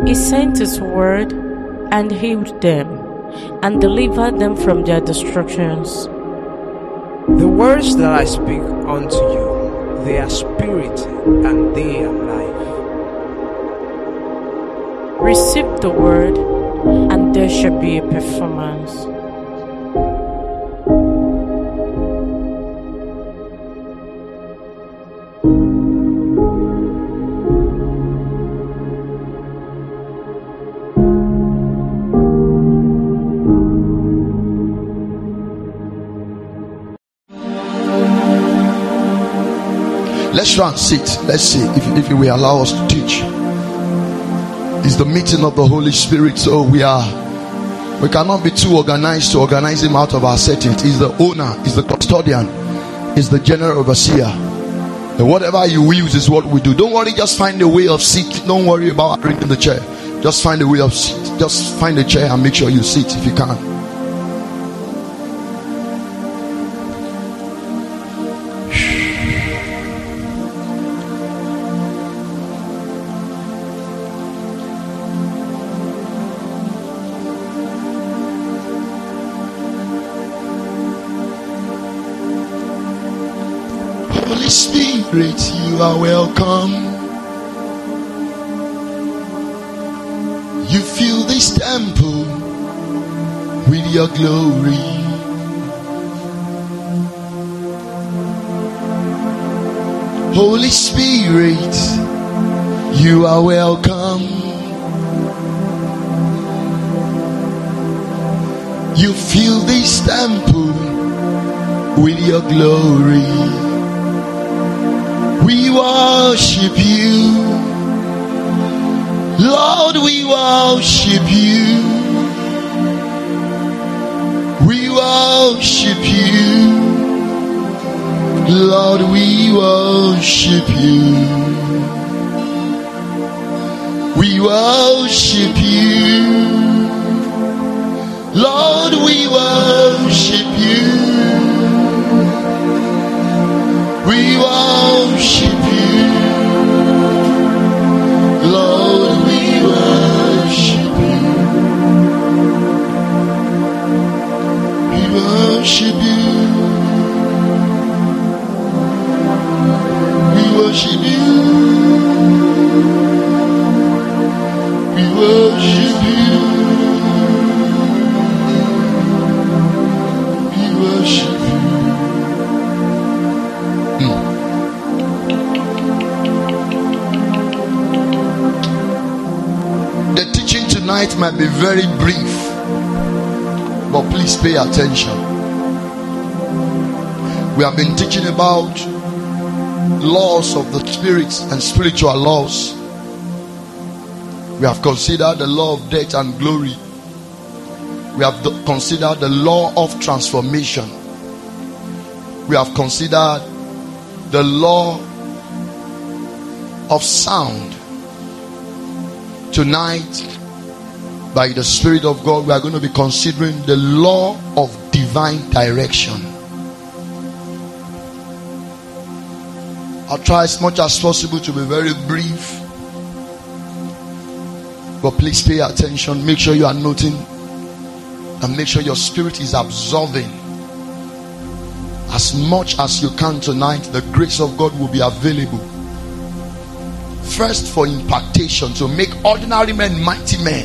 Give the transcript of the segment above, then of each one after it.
He sent his word and healed them and delivered them from their destructions. The words that I speak unto you, they are spirit and they are life. Receive the word, and there shall be a performance. Let's try and sit. Let's see if you will allow us to teach. It's the meeting of the Holy Spirit, so we cannot be too organized to organize him out of our settings. He's the owner, he's the custodian, he's the general overseer. And whatever you use is what we do. Don't worry, just find a way of sit. Don't worry about arranging the chair. Just find a way of sit. Just find a chair and make sure you sit if you can. Holy Spirit, you are welcome. You fill this temple with your glory. Holy Spirit, you are welcome. You fill this temple with your glory. We worship you, Lord, we worship you. We worship you, Lord, we worship you. We worship you, Lord, we worship you. We worship you, Lord, we worship you. We worship you. We worship you. We worship you. We worship you. The teaching tonight might be very brief, but please pay attention. We have been teaching about laws of the spirit and spiritual laws. We have considered the law of death and glory. We have considered the law of transformation. We have considered the law of sound. Tonight, by the Spirit of God, we are going to be considering the law of divine direction. I'll try as much as possible to be very brief, but please pay attention. Make sure you are noting, and make sure your spirit is absorbing as much as you can tonight. The grace of God will be available. First, for impartation, to make ordinary men mighty men,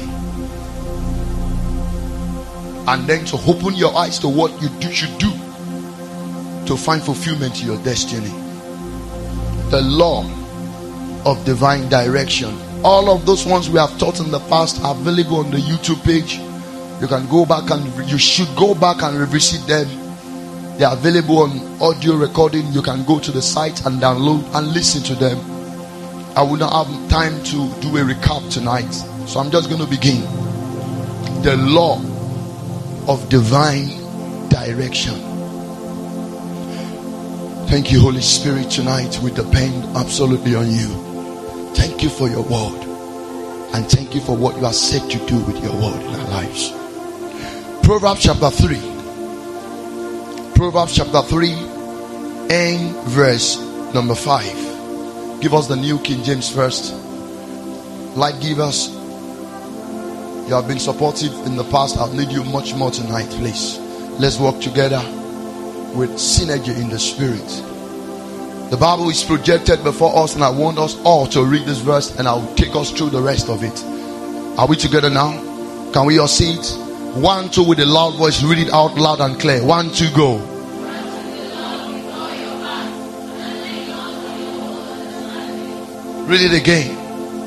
and then to open your eyes to what you should do to find fulfillment to your destiny. The law of divine direction. All of those ones we have taught in the past are available on the YouTube page. You can go back and you should go back and revisit them. They are available on audio recording. You can go to the site and download and listen to them. I will not have time to do a recap tonight, so I'm just going to begin. The law of divine direction. Thank you, Holy Spirit. Tonight we depend absolutely on you. Thank you for your word, and thank you for what you are set to do with your word in our lives. Proverbs chapter 3. Proverbs chapter 3 and verse number 5. Give us the New King James first. Light givers, You have been supportive in the past. I'll need you much more tonight, please. Let's work together with synergy in the spirit. The Bible is projected before us, and I want us all to read this verse, and I'll take us through the rest of it. Are we together now? Can we all see it? 1, 2 with a loud voice. Read it out loud and clear. 1, 2, go. Read it again.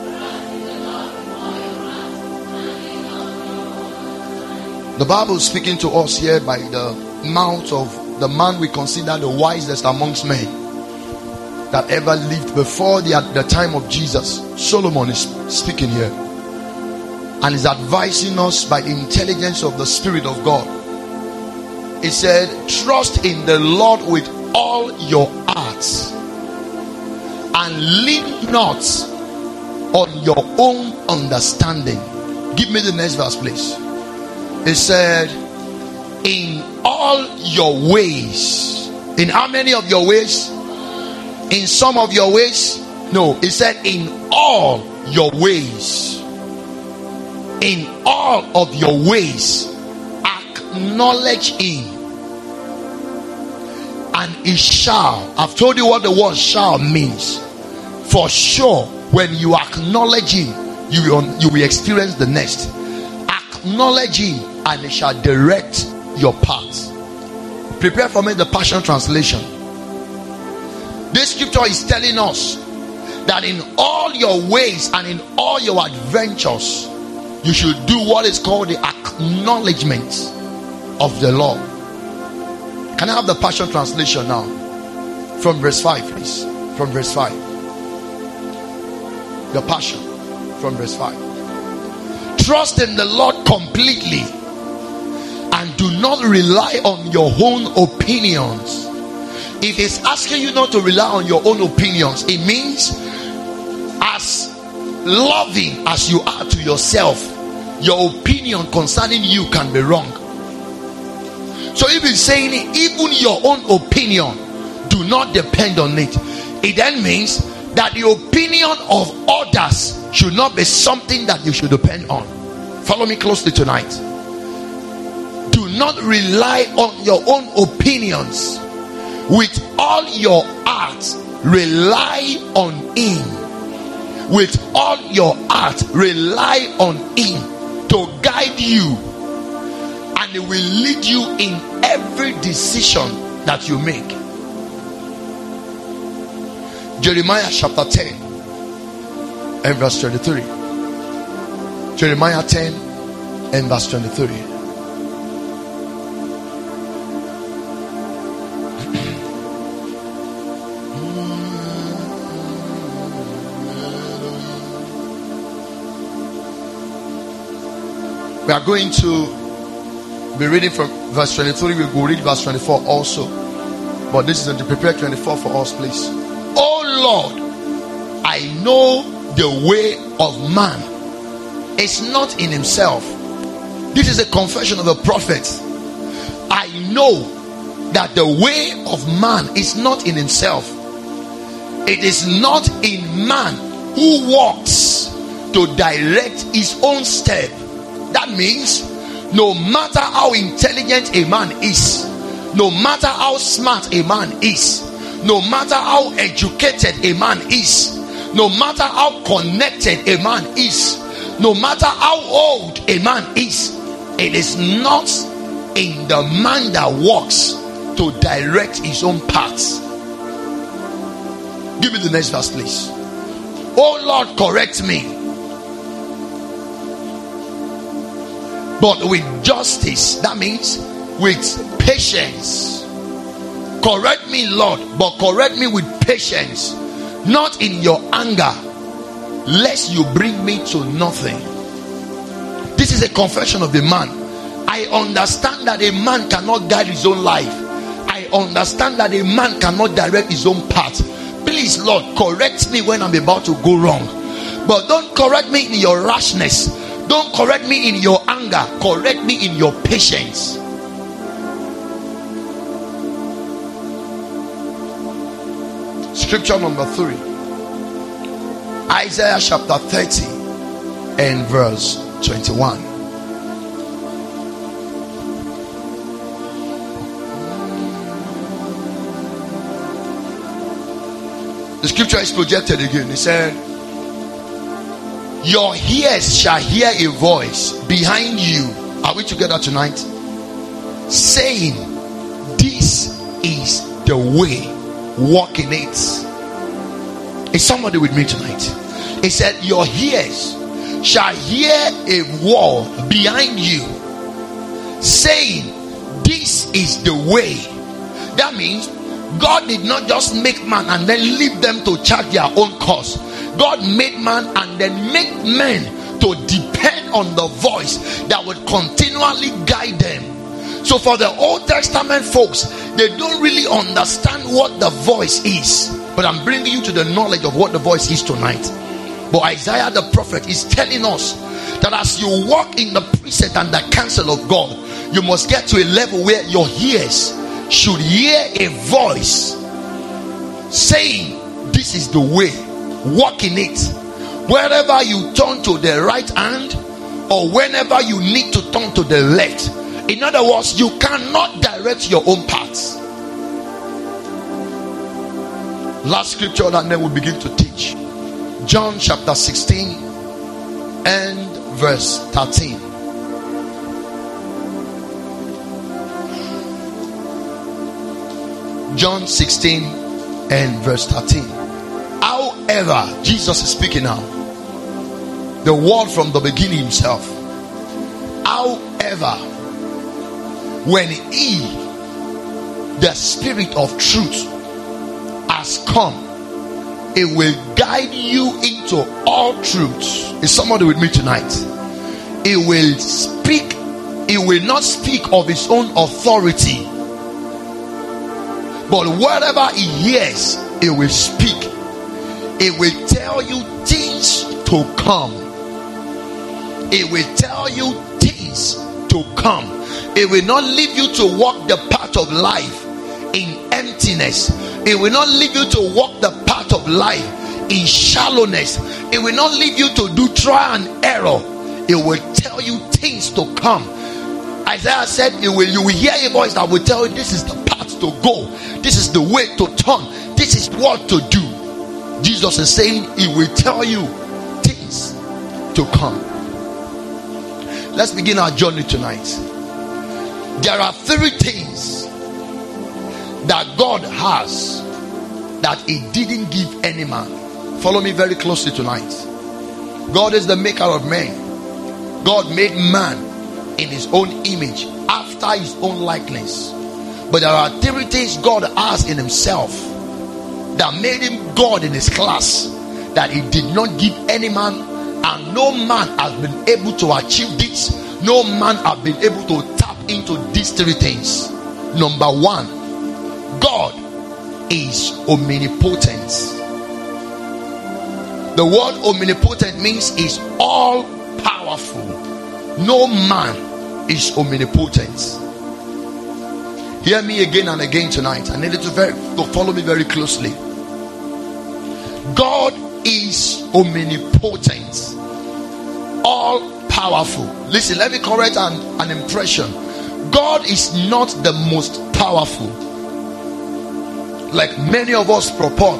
The Bible is speaking to us here by the mouth of the man we consider the wisest amongst men that ever lived before the time of Jesus. Solomon is speaking here and is advising us by intelligence of the Spirit of God. He said, trust in the Lord with all your hearts and lean not on your own understanding. Give me the next verse, please. It said, in all your ways. In how many of your ways? In some of your ways? No, it said in all your ways. In all of your ways, acknowledge him, and he shall. I've told you what the word shall means. For sure, when you acknowledge him, you will experience the next. Acknowledge him, and he shall direct your path. Prepare for me the Passion Translation. This scripture is telling us that in all your ways and in all your adventures, you should do what is called the acknowledgement of the Lord. Can I have the Passion Translation now? From verse 5, please. From verse 5. The Passion. From verse 5. Trust in the Lord completely and do not rely on your own opinions. If it's asking you not to rely on your own opinions, it means as loving as you are to yourself, your opinion concerning you can be wrong. So if he's saying even your own opinion, do not depend on it, it then means that the opinion of others should not be something that you should depend on. Follow me closely tonight. Do not rely on your own opinions. With all your heart, rely on him. With all your heart, rely on him to guide you, and he will lead you in every decision that you make. Jeremiah chapter 10 and verse 23. Jeremiah 10 and verse 23. We are going to be reading from verse 23. We will read verse 24 also, but this is to prepare 24 for us, please. Oh Lord, I know the way of man is not in himself. This is a confession of a prophet. I know that the way of man is not in himself. It is not in man who walks to direct his own step. That means no matter how intelligent a man is, no matter how smart a man is, no matter how educated a man is, no matter how connected a man is, no matter how old a man is, it is not in the man that walks to direct his own paths. Give me the next verse, please. Oh Lord, correct me, but with justice. That means with patience. Correct me, Lord, but correct me with patience, not in your anger, lest you bring me to nothing. This is a confession of the man. I understand that a man cannot guide his own life. I understand that a man cannot direct his own path. Please, Lord, correct me when I'm about to go wrong, but don't correct me in your rashness. Don't correct me in your anger. Correct me in your patience. Scripture number 3. Isaiah chapter 30 and verse 21. The scripture is projected again. It said, your ears shall hear a voice behind you. Are we together tonight? Saying, this is the way, walk in it. Is somebody with me tonight? He said, your ears shall hear a word behind you saying, this is the way. That means God did not just make man and then leave them to chart their own course. God made man and then made men to depend on the voice that would continually guide them. So for the Old Testament folks, they don't really understand what the voice is. But I'm bringing you to the knowledge of what the voice is tonight. But Isaiah the prophet is telling us that as you walk in the precept and the counsel of God, you must get to a level where your ears should hear a voice saying, this is the way, walk in it. Wherever you turn to the right hand or whenever you need to turn to the left. In other words, you cannot direct your own paths. Last scripture and then we'll begin to teach. John chapter 16 and verse 13. John 16 and verse 13. However, Jesus is speaking now. The word from the beginning himself. However, when he, the Spirit of truth, has come, it will guide you into all truth. Is somebody with me tonight? It will speak. It will not speak of his own authority, but whatever he hears, it will speak. It will tell you things to come. It will tell you things to come. It will not leave you to walk the path of life in emptiness. It will not leave you to walk the path of life in shallowness. It will not leave you to do trial and error. It will tell you things to come. Isaiah said, you will hear a voice that will tell you this is the path to go. This is the way to turn. This is what to do. Jesus is saying he will tell you things to come. Let's begin our journey tonight. There are 3 things that God has that he didn't give any man. Follow me very closely tonight. God is the maker of man. God made man in his own image, after his own likeness. But there are 3 things God has in himself that made him God in his class, that he did not give any man, and no man has been able to achieve this. No man has been able to tap into these 3 things. Number 1, God is omnipotent. The word omnipotent means is all powerful. No man is omnipotent. Hear me again and again tonight. I need you to follow me very closely. God is omnipotent, all powerful. Listen, let me correct an impression. God is not the most powerful, like many of us purport.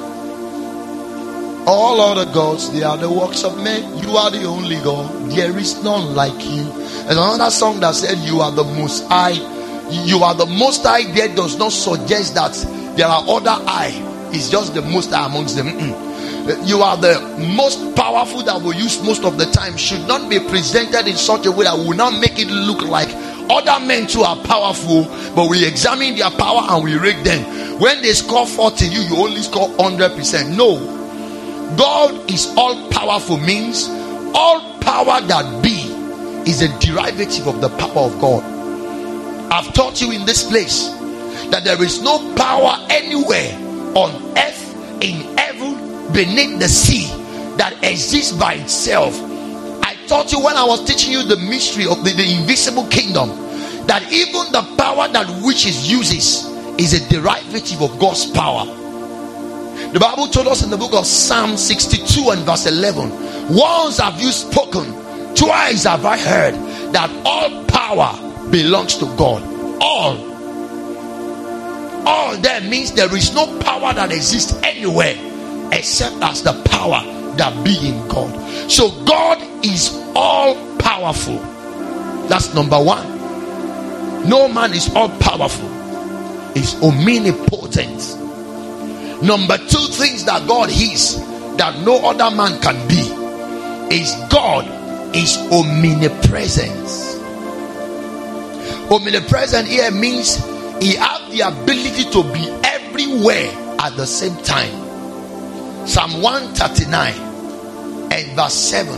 All other gods, they are the works of men. You are the only God. There is none like you. There's another song that said, you are the most high. You are the most high. There does not suggest that there are other high. It's just the most high amongst them. You are the most powerful that we use most of the time. Should not be presented in such a way that will not make it look like other men too are powerful, but we examine their power and we rate them. When they score 40, you only score 100%. No. God is all powerful means all power that be is a derivative of the power of God. I've taught you in this place that there is no power anywhere on earth, in heaven, beneath the sea that exists by itself. I taught you when I was teaching you the mystery of the invisible kingdom, that even the power that witches uses is a derivative of God's power. The Bible told us in the book of Psalm 62 and verse 11, once have you spoken, twice have I heard, that all power belongs to God. All. All there means there is no power that exists anywhere except as the power that be in God. So God is all powerful. That's number one. No man is all powerful. He's omnipotent. Number two things that God is that no other man can be is God is omnipresent. Omnipresent here means he has the ability to be everywhere at the same time. Psalm 139 and verse 7.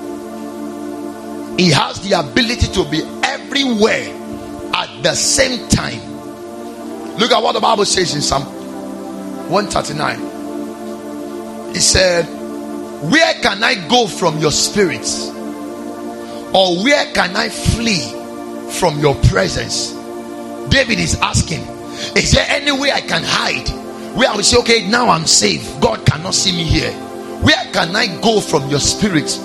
He has the ability to be everywhere at the same time. Look at what the Bible says in Psalm 139. It said, where can I go from your spirit? Or where can I flee from your presence? David is asking, is there any way I can hide where I will say, okay, now I'm safe, God cannot see me here? Where can I go from your spirit?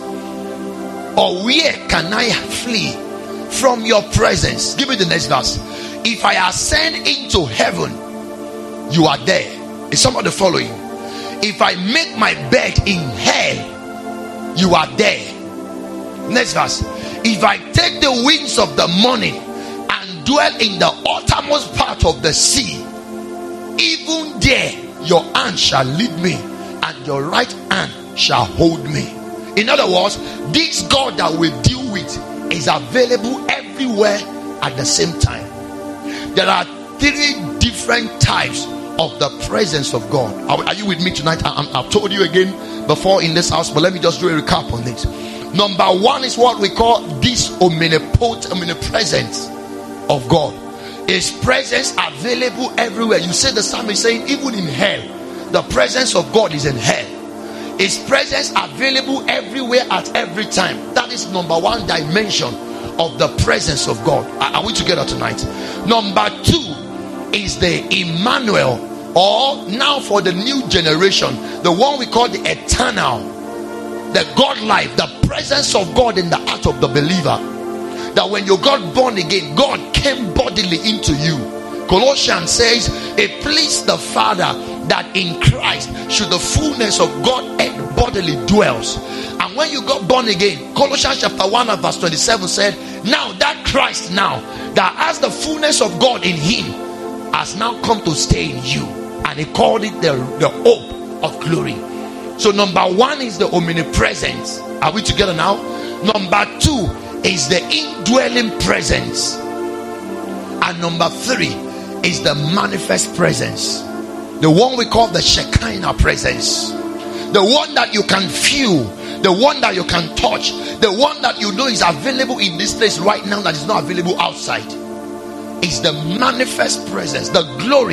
Or where can I flee from your presence? Give me the next verse. If I ascend into heaven, you are there. Is somebody following? If I make my bed in hell, you are there. Next verse. If I take the wings of the morning and dwell in the uttermost part of the sea, even there your hand shall lead me and your right hand shall hold me. In other words, this God that we deal with is available everywhere at the same time. There are three different types of the presence of God. Are you with me tonight? I've told you again before in this house, but let me just do a recap on it. Number one is what we call this omnipresence of God. His presence available everywhere. You see the psalmist saying, even in hell, the presence of God is in hell. His presence available everywhere at every time. That is number one dimension of the presence of God. Are we together tonight? Number two is the Emmanuel, or now for the new generation, the one we call the eternal, the God life, the presence of God in the heart of the believer. That when you got born again, God came bodily into you. Colossians says, it pleased the Father that in Christ should the fullness of Godhead bodily dwells. And when you got born again, Colossians chapter 1 and verse 27 said, now that Christ now that has the fullness of God in him has now come to stay in you, and he called it the hope of glory. So number one is the omnipresence. Are we together now? Number two is the indwelling presence, and number three is the manifest presence, the one we call the Shekinah presence, the one that you can feel, the one that you can touch, the one that you know is available in this place right now that is not available outside. Is the manifest presence, the glory.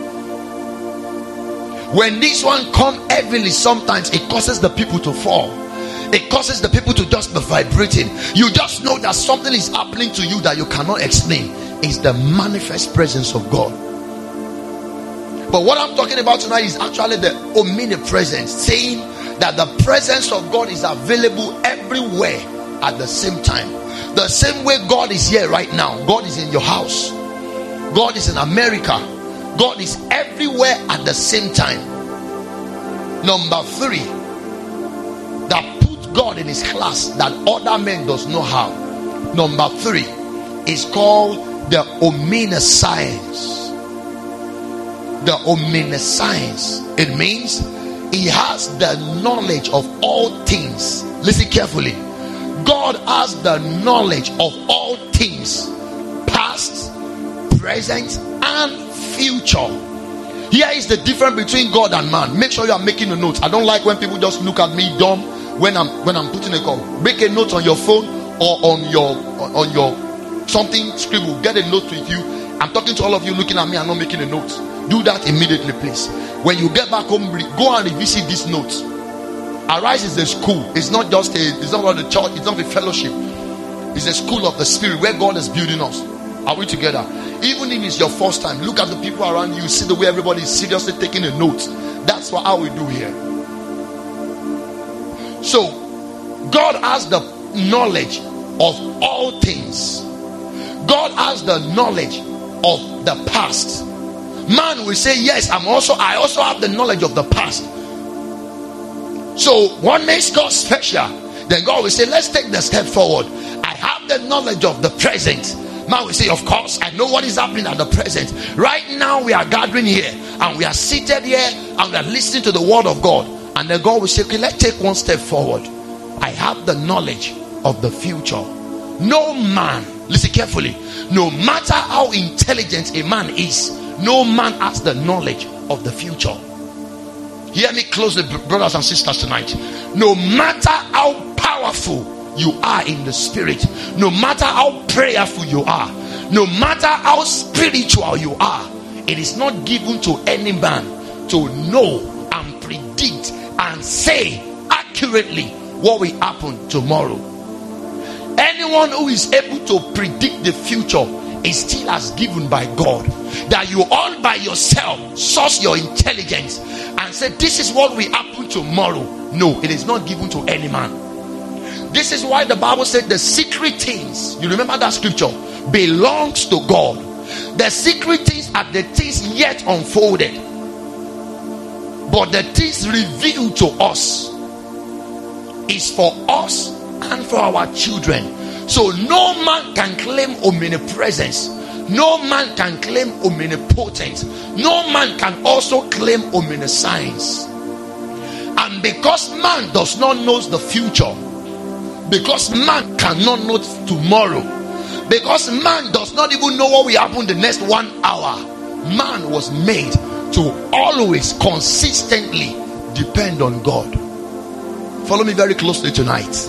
When this one come heavily, sometimes it causes the people to fall. It causes the people to just be vibrating. You just know that something is happening to you that you cannot explain. It's the manifest presence of God. But what I'm talking about tonight is actually the omnipresence, saying that the presence of God is available everywhere at the same time. The same way God is here right now. God is in your house. God is in America. God is everywhere at the same time. Number three, that put God in his class that other men does not have. Number three is called the omniscience. The omniscience. It means he has the knowledge of all things. Listen carefully. God has the knowledge of all things, past, present, and future. Here is the difference between God and man. Make sure you are making a note. I don't like when people just look at me dumb when I'm putting a call. Make a note on your phone or on your something, scribble. Get a note with you. I'm talking to all of you looking at me and not making a note. Do that immediately, please. When you get back home, go and revisit these notes. Arise is a school. It's not just it's not a church, it's not a fellowship. It's a school of the spirit where God is building us. Are we together? Even if it's your first time, look at the people around you, see the way everybody is seriously taking a note. That's how we do here. So God has the knowledge of all things. God has the knowledge of the past. Man will say, yes, I also have the knowledge of the past. So what makes God special? Then God will say, let's take the step forward. I have the knowledge of the present. Man will say, of course, I know what is happening at the present. Right now we are gathering here and we are seated here and we are listening to the word of God. And then God will say, okay, let's take one step forward. I have the knowledge of the future. No man, listen carefully, no matter how intelligent a man is, no man has the knowledge of the future. Hear me closely, brothers and sisters, tonight. No matter how powerful you are in the spirit, no matter how prayerful you are, no matter how spiritual you are, it is not given to any man to know and predict and say accurately what will happen tomorrow. Anyone who is able to predict the future is still as given by God. That you all by yourself source your intelligence and say this is what will happen tomorrow. No, it is not given to any man. This is why the Bible said the secret things, you remember that scripture, belongs to God. The secret things are the things yet unfolded, but the things revealed to us is for us and for our children. So no man can claim omnipresence, no man can claim omnipotence, no man can also claim omniscience. And because man does not know the future, because man cannot know tomorrow, because man does not even know what will happen the next 1 hour, man was made to always consistently depend on God. Follow me very closely tonight.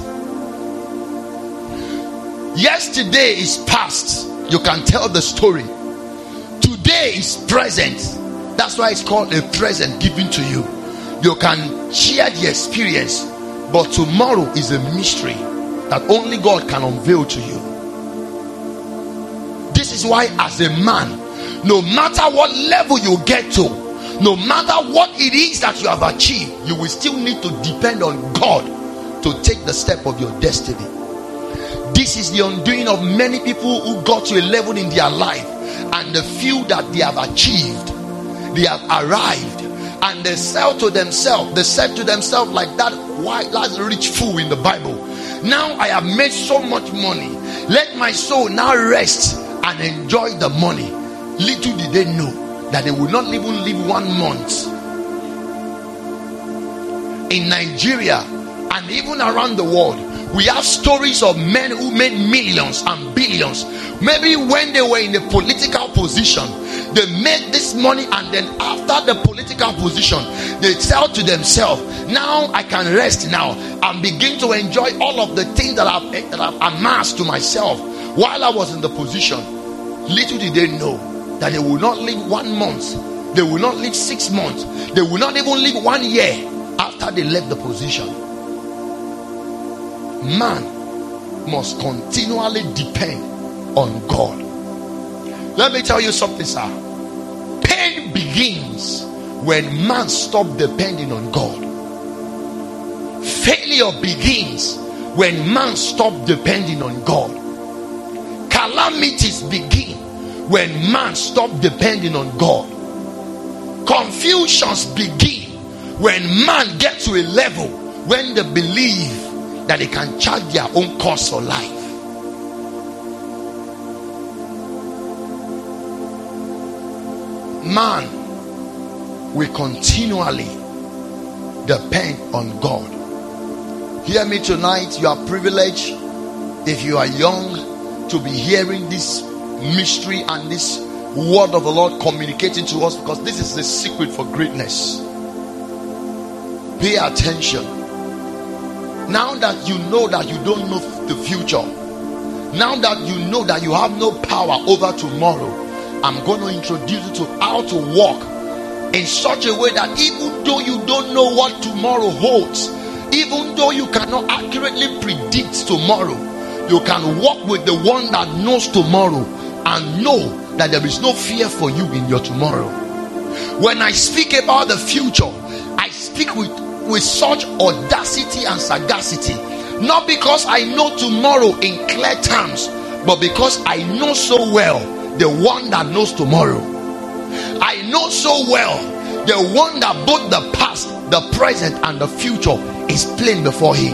Yesterday is past, you can tell the story. Today is present, that's why it's called a present given to you. You can share the experience, but tomorrow is a mystery that only God can unveil to you. This is why as a man, no matter what level you get to, no matter what it is that you have achieved, you will still need to depend on God to take the step of your destiny. This is the undoing of many people who got to a level in their life, and the few that they have achieved, they have arrived, and they said to themselves like that rich fool in the Bible, now I have made so much money, let my soul now rest and enjoy the money. Little did they know that they would not even live 1 month. In Nigeria and even around the world, we have stories of men who made millions and billions. Maybe when they were in a political position, they made this money, and then after the political position, they tell to themselves, now I can rest now and begin to enjoy all of the things that I've amassed to myself while I was in the position. Little did they know that they will not live 1 month, they will not live 6 months, they will not even live 1 year after they left the position. Man must continually depend on God. Let me tell you something, sir. Pain begins when man stops depending on God. Failure begins when man stops depending on God. Calamities begin when man stops depending on God. Confusions begin when man gets to a level when they believe that they can chart their own course for life. Man will continually depend on God. Hear me tonight. You are privileged, if you are young, to be hearing this mystery and this word of the Lord communicating to us, because this is the secret for greatness. Pay attention. Now that you know that you don't know the future, now that you know that you have no power over tomorrow, I'm going to introduce you to how to walk in such a way that even though you don't know what tomorrow holds, even though you cannot accurately predict tomorrow, you can walk with the one that knows tomorrow and know that there is no fear for you in your tomorrow. When I speak about the future, I speak with such audacity and sagacity, not because I know tomorrow in clear terms, but because I know so well the one that knows tomorrow. I know so well the one that both the past, the present, and the future is plain before him.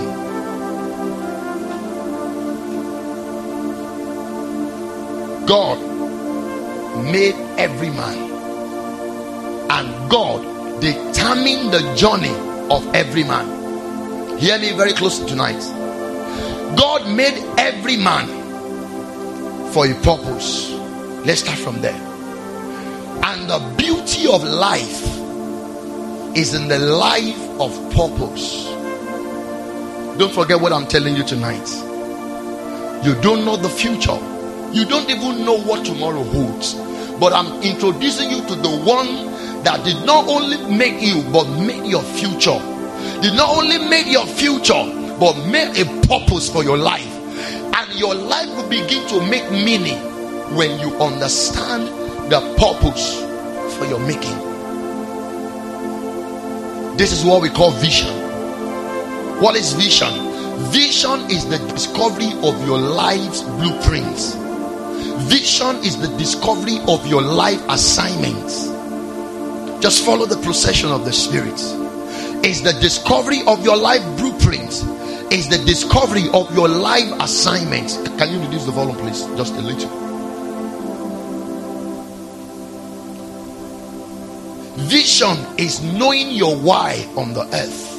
God made every man, and God determined the journey of every man. Hear me very closely tonight. God made every man for a purpose. Let's start from there. And the beauty of life is in the life of purpose. Don't forget what I'm telling you tonight. You don't know the future. You don't even know what tomorrow holds. But I'm introducing you to the one that did not only make you, but made your future. Did not only make your future, but made a purpose for your life. And your life will begin to make meaning when you understand the purpose for your making. This is what we call vision. What is vision? Vision is the discovery of your life's blueprints. Vision is the discovery of your life assignments. Just follow the procession of the Spirit. It's the discovery of your life blueprints. It's the discovery of your life assignments. Can you reduce the volume, please? Just a little. Vision is knowing your why on the earth.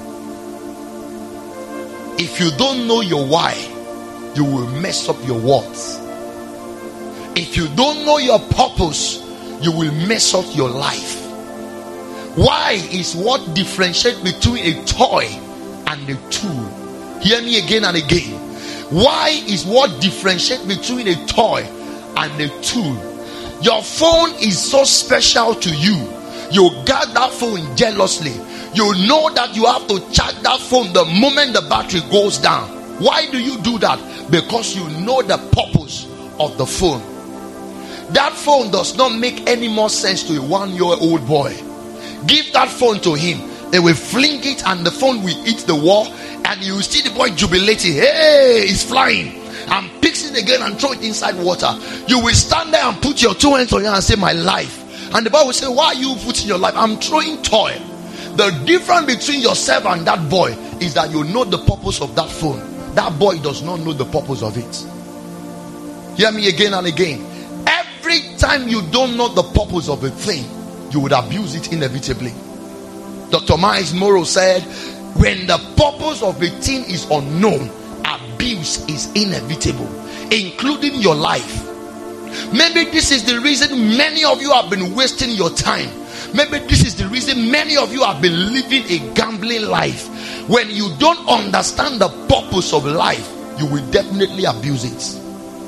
If you don't know your why, you will mess up your words. If you don't know your purpose, you will mess up your life. Why is what differentiates between a toy and a tool. Hear me again and again. Why is what differentiates between a toy and a tool. Your phone is so special to you. You guard that phone jealously. You know that you have to charge that phone the moment the battery goes down. Why do you do that? Because you know the purpose of the phone. That phone does not make any more sense to a 1-year-old boy. Give that phone to him. They will fling it and the phone will hit the wall, and you will see the boy jubilating. Hey, it's flying. And picks it again and throw it inside water. You will stand there and put your 2 hands on you and say, my life. And the boy will say, why are you putting your life? I'm throwing toy. The difference between yourself and that boy is that you know the purpose of that phone. That boy does not know the purpose of it. Hear me again and again. Every time you don't know the purpose of a thing, you would abuse it inevitably. Dr. Miles Morrow said, when the purpose of a thing is unknown, abuse is inevitable, including your life. Maybe this is the reason many of you have been wasting your time. Maybe this is the reason many of you have been living a gambling life. When you don't understand the purpose of life, you will definitely abuse it.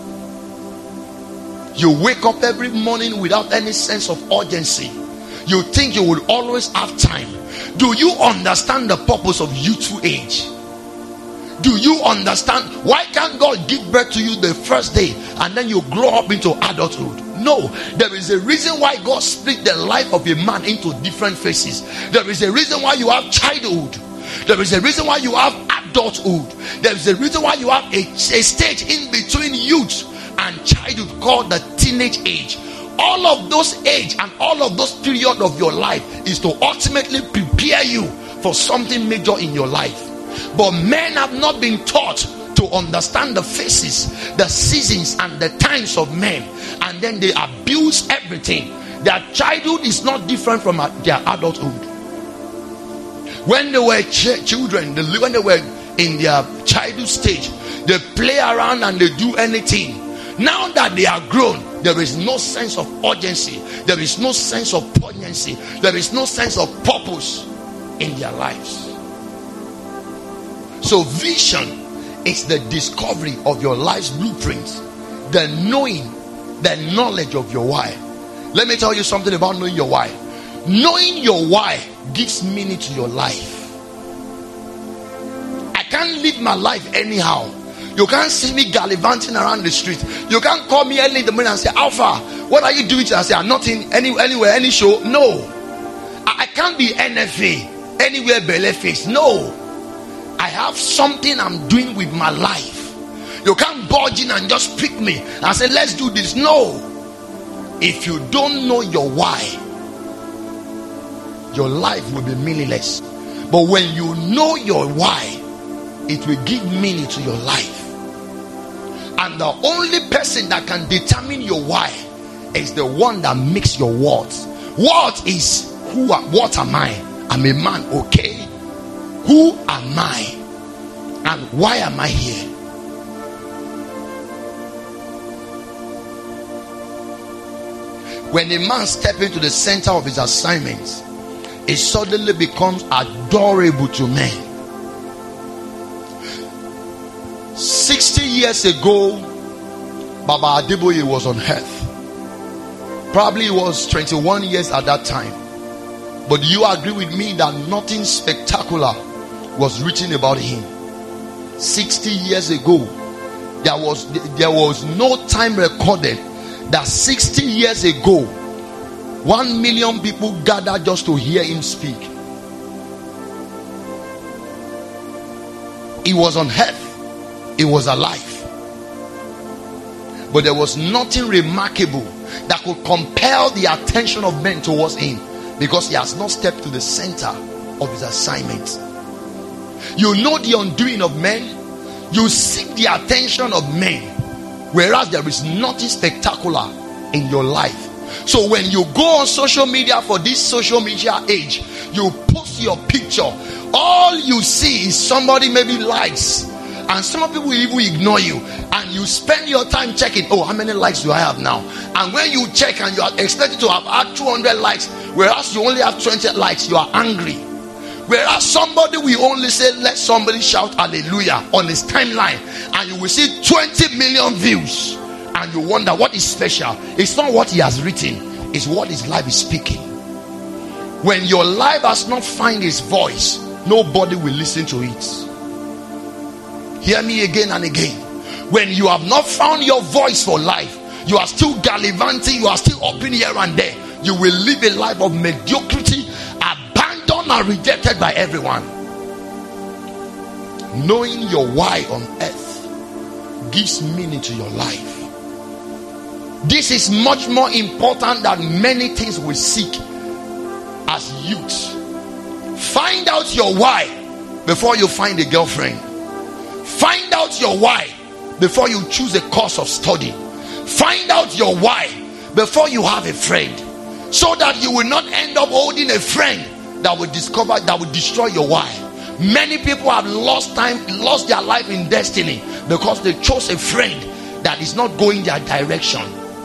You wake up every morning without any sense of urgency. You think you will always have time. Do you understand the purpose of youthful age? Do you understand why can't God give birth to you the first day and then you grow up into adulthood? No, there is a reason why God split the life of a man into different phases. There is a reason why you have childhood. There is a reason why you have adulthood. There is a reason why you have a stage in between youth and childhood called the teenage age. All of those age and all of those period of your life is to ultimately prepare you for something major in your life. But men have not been taught to understand the phases, the seasons and the times of men, and then they abuse everything. Their childhood is not different from their adulthood. When they were children, when they were in their childhood stage, they play around and they do anything. Now that they are grown, there is no sense of urgency. There is no sense of poignancy. There is no sense of purpose in their lives. So vision is the discovery of your life's blueprints, the knowing, the knowledge of your why. Let me tell you something about knowing your why. Knowing your why gives meaning to your life. I can't live my life anyhow. You can't see me gallivanting around the street. You can't call me early in the morning and say, Alpha, what are you doing? I say, I'm not in anywhere, any show. No. I can't be NFA, anywhere belly face. No. I have something I'm doing with my life. You can't budge in and just pick me and say, let's do this. No. If you don't know your why, your life will be meaningless. But when you know your why, it will give meaning to your life. And the only person that can determine your why is the one that makes your words. What is what am I? I'm a man, okay? Who am I? And why am I here? When a man steps into the center of his assignments, it suddenly becomes adorable to men. 60 years ago, Baba Adeboye was on earth. Probably he was 21 years at that time. But you agree with me that nothing spectacular was written about him. 60 years ago, there was no time recorded that 60 years ago 1 million people gathered just to hear him speak. He was on earth. He was alive. But there was nothing remarkable that could compel the attention of men towards him, because he has not stepped to the center of his assignment. You know the undoing of men. You seek the attention of men, whereas there is nothing spectacular in your life. So when you go on social media, for this social media age, you post your picture, all you see is somebody maybe likes, and some people will even ignore you, and you spend your time checking, oh, how many likes do I have now? And when you check and you are expected to have had 200 likes, whereas you only have 20 likes, you are angry. Whereas somebody will only say, let somebody shout hallelujah on his timeline, and you will see 20 million views, and you wonder what is special. It's not what he has written, it's what his life is speaking. When your life has not found his voice, nobody will listen to it. Hear me again and again. When you have not found your voice for life, you are still gallivanting, you are still up in here and there, you will live a life of mediocrity, abandoned and rejected by everyone. Knowing your why on earth gives meaning to your life. This is much more important than many things we seek as youth. Find out your why before you find a girlfriend. Find out your why before you choose a course of study. Find out your why before you have a friend, so that you will not end up holding a friend that will destroy your why. Many people have lost their life in destiny because they chose a friend that is not going their direction.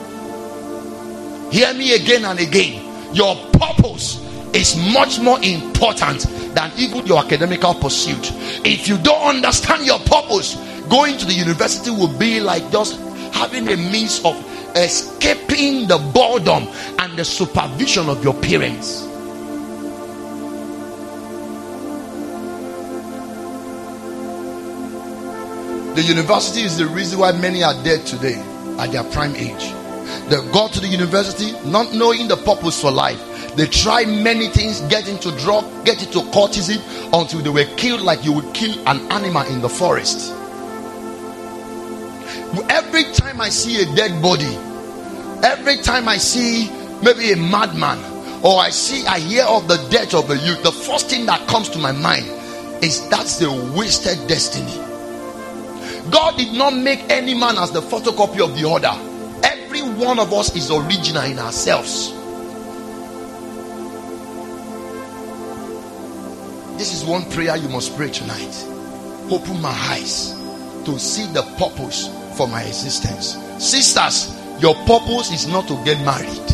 Hear me again and again. Your purpose is much more important than even your academical pursuit. If you don't understand your purpose, going to the university will be like just having a means of escaping the boredom and the supervision of your parents. The university is the reason why many are dead today at their prime age. They go to the university not knowing the purpose for life. They try many things, get into drug, get into cultism, until they were killed like you would kill an animal in the forest. Every time I see a dead body, every time I see maybe a madman, or I hear of the death of a youth, the first thing that comes to my mind is that's the wasted destiny. God did not make any man as the photocopy of the other. Every one of us is original in ourselves. This is one prayer you must pray tonight. Open my eyes to see the purpose for my existence. Sisters, your purpose is not to get married.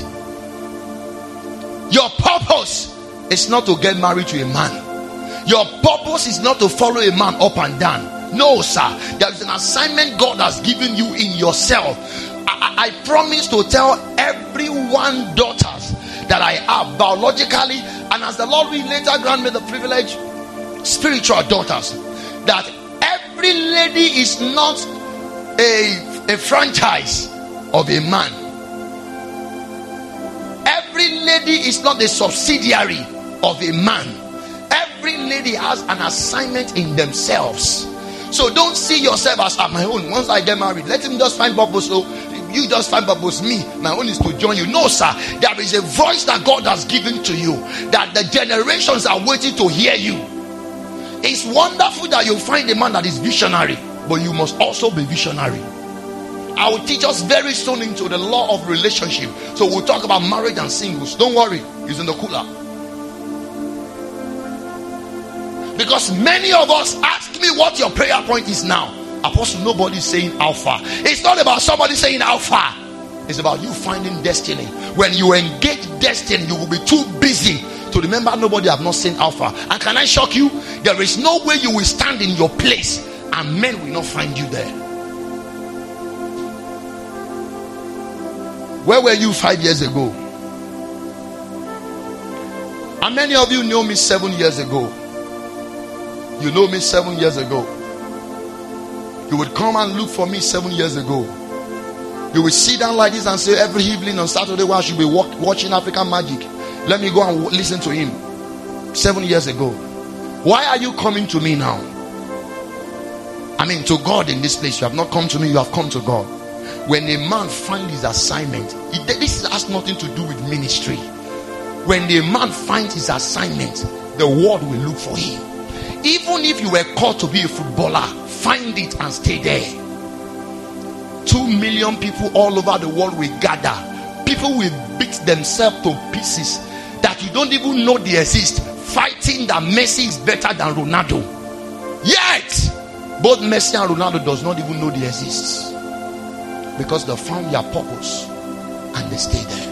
Your purpose is not to get married to a man. Your purpose is not to follow a man up and down. No, sir. There is an assignment God has given you in yourself. I promise to tell everyone daughters that I have biologically, and as the Lord will later grant me the privilege, spiritual daughters, that every lady is not a franchise of a man. Every lady is not a subsidiary of a man. Every lady has an assignment in themselves. So don't see yourself as at my own. Once I get married, let him just find purpose. So you just find purpose. Me, my own is to join you. No, sir. There is a voice that God has given to you that the generations are waiting to hear you. It's wonderful that you find a man that is visionary, but you must also be visionary. I will teach us very soon into the law of relationship. So we'll talk about marriage and singles. Don't worry, it's in the cooler. Because many of us ask me what your prayer point is now. Apostle, nobody is saying how far. It's not about somebody saying how far. It's about you finding destiny. When you engage destiny, you will be too busy to remember nobody have not seen how far. And can I shock you? There is no way you will stand in your place and men will not find you there. Where were you 5 years ago? And many of you know me 7 years ago. You know me 7 years ago. You would come and look for me 7 years ago. You will sit down like this and say, every evening on Saturday, I should be watching African Magic. Let me go and listen to him. 7 years ago. Why are you coming to me now? I mean, to God in this place. You have not come to me, you have come to God. When a man finds his assignment, this has nothing to do with ministry. When a man finds his assignment, the world will look for him. Even if you were called to be a footballer, find it and stay there. 2 million people all over the world will gather. People will beat themselves to pieces that you don't even know they exist, fighting that Messi is better than Ronaldo. Yet both Messi and Ronaldo does not even know they exist, because they found their purpose and they stay there.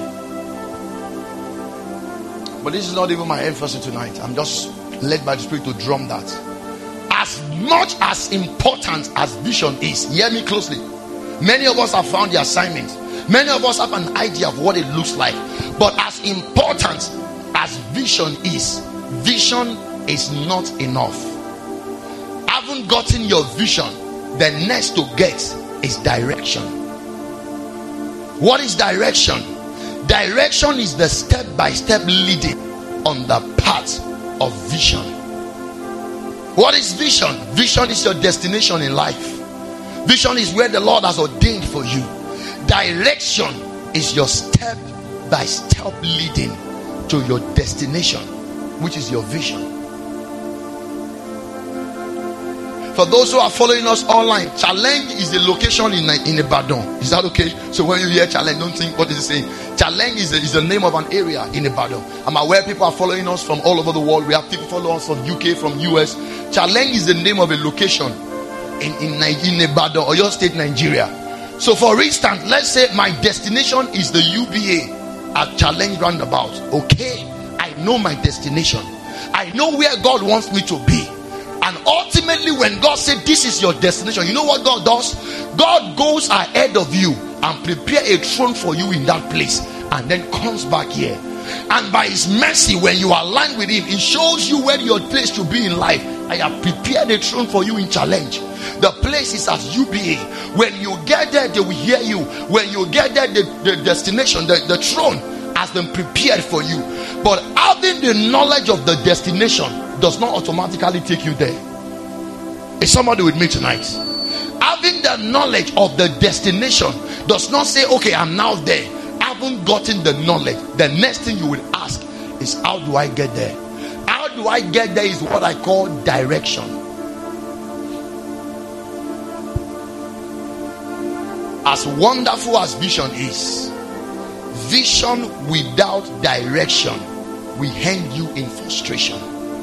But this is not even my emphasis tonight. I'm just led by the Spirit to drum that. As much as important as vision is, hear me closely, many of us have found the assignment. Many of us have an idea of what it looks like. But as important as vision is not enough. Haven't gotten your vision, the next to get is direction. What is direction? Direction is the step-by-step leading on the path of vision. What is vision? Vision is your destination in life. Vision is where the Lord has ordained for you. Direction is your step-by-step leading to your destination, which is your vision. For those who are following us online, Challenge is a location in Ibadan. Is that okay? So when you hear Challenge, don't think what is it saying. Challenge is the name of an area in Ibadan. I'm aware people are following us from all over the world. We have people following us from UK, from US. Challenge is the name of a location in Ibadan, Oyo State, Nigeria. So for instance, let's say my destination is the UBA at Challenge Roundabout. Okay, I know my destination. I know where God wants me to be. And ultimately, when God said this is your destination, you know what God does? God goes ahead of you and prepare a throne for you in that place, and then comes back here. And by his mercy, when you align with him, he shows you where your place to be in life. I have prepared a throne for you in Challenge. The place is at UBA. When you get there, they will hear you. When you get there, the destination, the throne has been prepared for you. But having the knowledge of the destination does not automatically take you there. Is somebody with me tonight? Having the knowledge of the destination does not say, okay, I'm now there. I haven't gotten the knowledge. The next thing you will ask is, how do I get there? How do I get there is what I call direction. As wonderful as vision is, vision without direction will end you in frustration.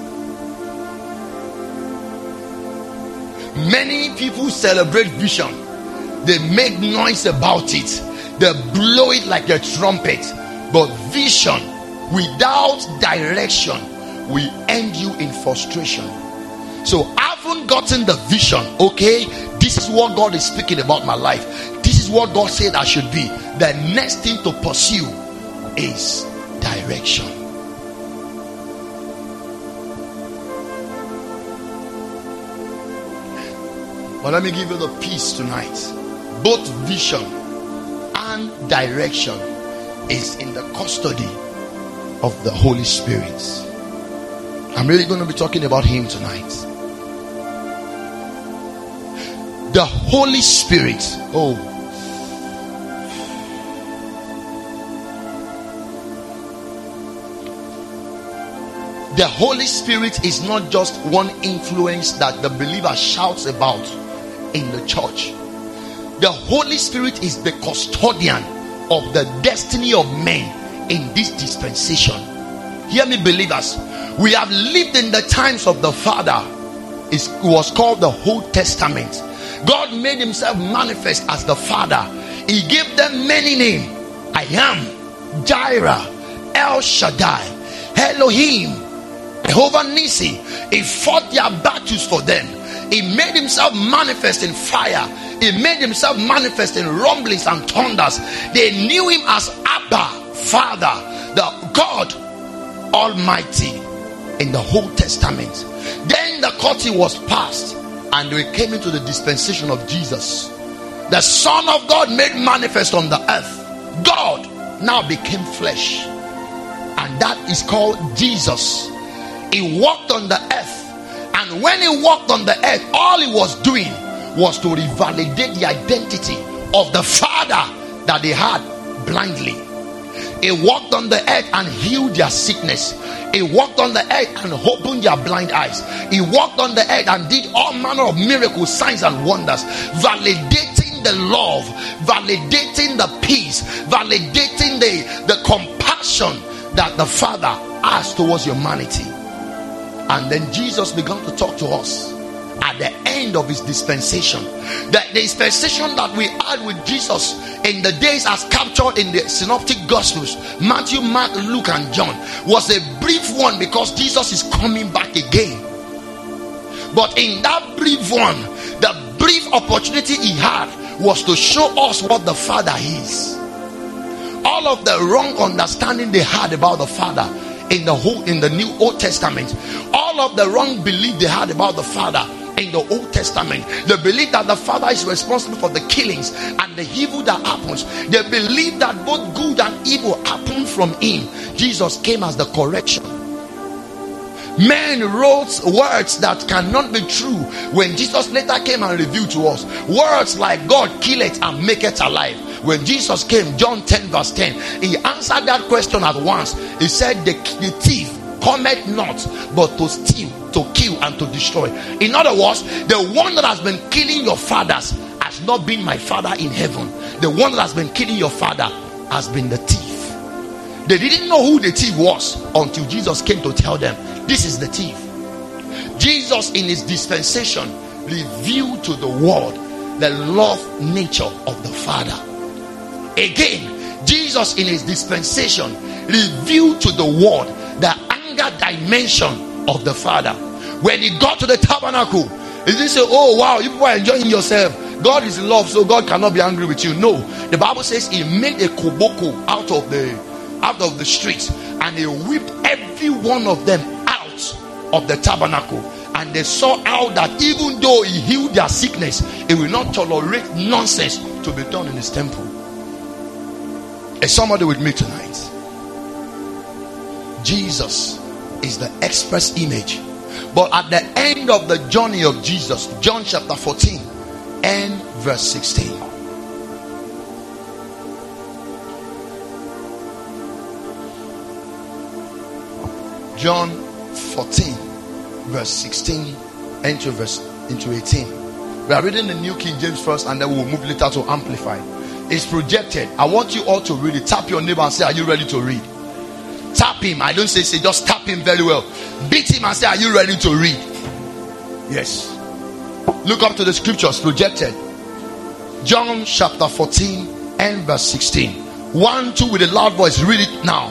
Many people celebrate vision. They make noise about it. They blow it like a trumpet. But vision without direction will end you in frustration. So I haven't gotten the vision. Okay, this is what God is speaking about my life. This is what God said I should be. The next thing to pursue is direction. But let me give you the peace tonight. Both vision and direction is in the custody of the Holy Spirit. I'm really going to be talking about him tonight. The Holy Spirit. Oh, the Holy Spirit is not just one influence that the believer shouts about in the church. The Holy Spirit is the custodian of the destiny of men in this dispensation. Hear me, believers. We have lived in the times of the Father. It was called the Old Testament. God made himself manifest as the Father. He gave them many names. I am, Jireh, El Shaddai, Elohim, Jehovah Nissi. He fought their battles for them. He made himself manifest in fire. He made himself manifest in rumblings and thunders. They knew him as Abba, Father, the God Almighty in the Old Testament. Then the curtain was passed and we came into the dispensation of Jesus. The Son of God made manifest on the earth. God now became flesh, and that is called Jesus. He walked on the earth, and when he walked on the earth, all he was doing was to revalidate the identity of the Father that they had blindly. He walked on the earth and healed their sickness. He walked on the earth and opened their blind eyes. He walked on the earth and did all manner of miracles, signs and wonders, validating the love, validating the peace, validating the compassion that the Father has towards humanity. And then Jesus began to talk to us at the end of his dispensation. The dispensation that we had with Jesus in the days as captured in the synoptic gospels, Matthew, Mark, Luke and John, was a brief one because Jesus is coming back again. But in that brief one, the brief opportunity he had was to show us what the Father is. All of the wrong understanding they had about the Father in the New Old Testament, all of the wrong belief they had about the Father in the Old Testament, they believe that the Father is responsible for the killings and the evil that happens. They believe that both good and evil happen from him. Jesus came as the correction. Men wrote words that cannot be true when Jesus later came and revealed to us. Words like God killeth and maketh alive. When Jesus came, John 10 verse 10, he answered that question at once. He said, the thief cometh not but to steal, to kill and to destroy. In other words, the one that has been killing your fathers has not been my Father in heaven. The one that has been killing your father has been the thief. They didn't know who the thief was until Jesus came to tell them, this is the thief. Jesus in his dispensation revealed to the world the love nature of the Father. Again, Jesus in his dispensation revealed to the world the anger dimension of the Father. When he got to the tabernacle, he didn't say, oh wow, you people are enjoying yourself. God is love, so God cannot be angry with you. No, the Bible says he made a koboko out of the streets, and he whipped every one of them out of the tabernacle. And they saw how that even though he healed their sickness, he will not tolerate nonsense to be done in his temple. Is somebody with me tonight? Jesus is the express image. But at the end of the journey of Jesus, John chapter 14 and verse 16. John 14 verse 16 into 18. We are reading the New King James first, and then we'll move later to Amplify. It's projected. I want you all to read it. Tap your neighbor and say, are you ready to read? Tap him. I don't say just tap him very well. Beat him and say, are you ready to read? Yes. Look up to the scriptures projected. John chapter 14 and verse 16. 1, 2 with a loud voice. Read it now.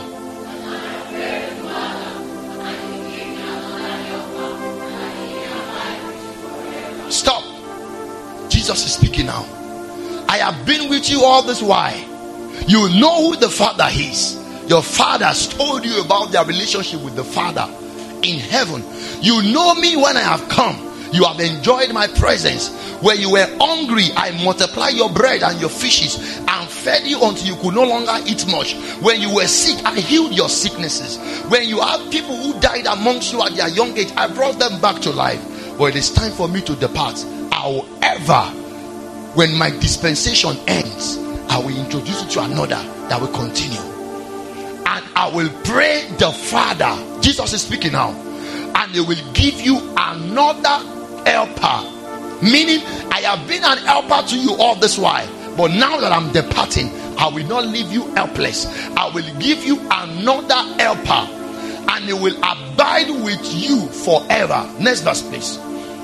Stop. Jesus is speaking now. I have been with you all this while. You know who the Father is. Your father has told you about their relationship with the Father in heaven. You know me when I have come. You have enjoyed my presence. When you were hungry, I multiplied your bread and your fishes and fed you until you could no longer eat much. When you were sick, I healed your sicknesses. When you have people who died amongst you at their young age, I brought them back to life. But it is time for me to depart. However, when my dispensation ends, I will introduce you to another that will continue. And I will pray the Father. Jesus is speaking now. And He will give you another helper. Meaning, I have been an helper to you all this while. But now that I'm departing, I will not leave you helpless. I will give you another helper. And He will abide with you forever. Next verse, please.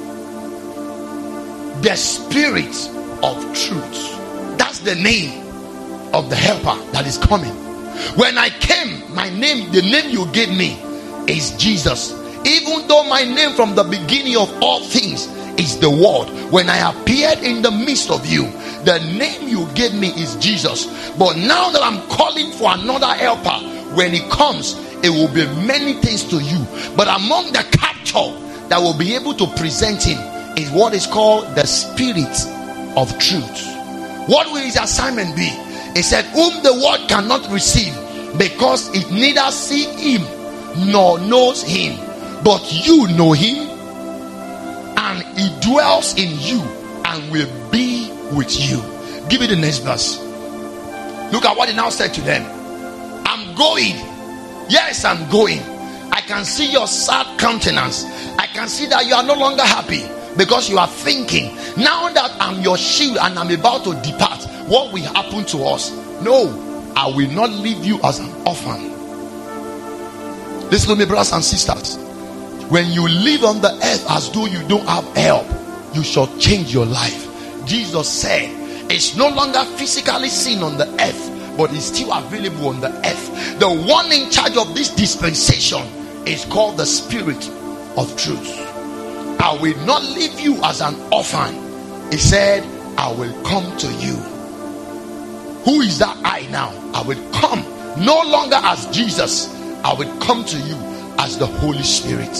The Spirit of truth. That's the name of the helper that is coming. When I came, my name, the name you gave me is Jesus. Even though my name from the beginning of all things is the Word. When I appeared in the midst of you, the name you gave me is Jesus. But now that I'm calling for another helper, when He comes, it will be many things to you. But among the capture that will be able to present Him is what is called the Spirit of truth. What will His assignment be? He said, whom the world cannot receive, because it neither see Him nor knows Him. But you know Him, and He dwells in you and will be with you. Give me the next verse. Look at what He now said to them. I'm going. Yes, I'm going. I can see your sad countenance. I can see that you are no longer happy, because you are thinking, now that I'm your shield and I'm about to depart, what will happen to us? No, I will not leave you as an orphan. Listen to me, brothers and sisters. When you live on the earth as though you don't have help, you shall change your life. Jesus said, it's no longer physically seen on the earth, but it's still available on the earth. The one in charge of this dispensation is called the Spirit of truth. I will not leave you as an orphan. He said, I will come to you. Who is that I now? I will come no longer as Jesus. I will come to you as the Holy Spirit.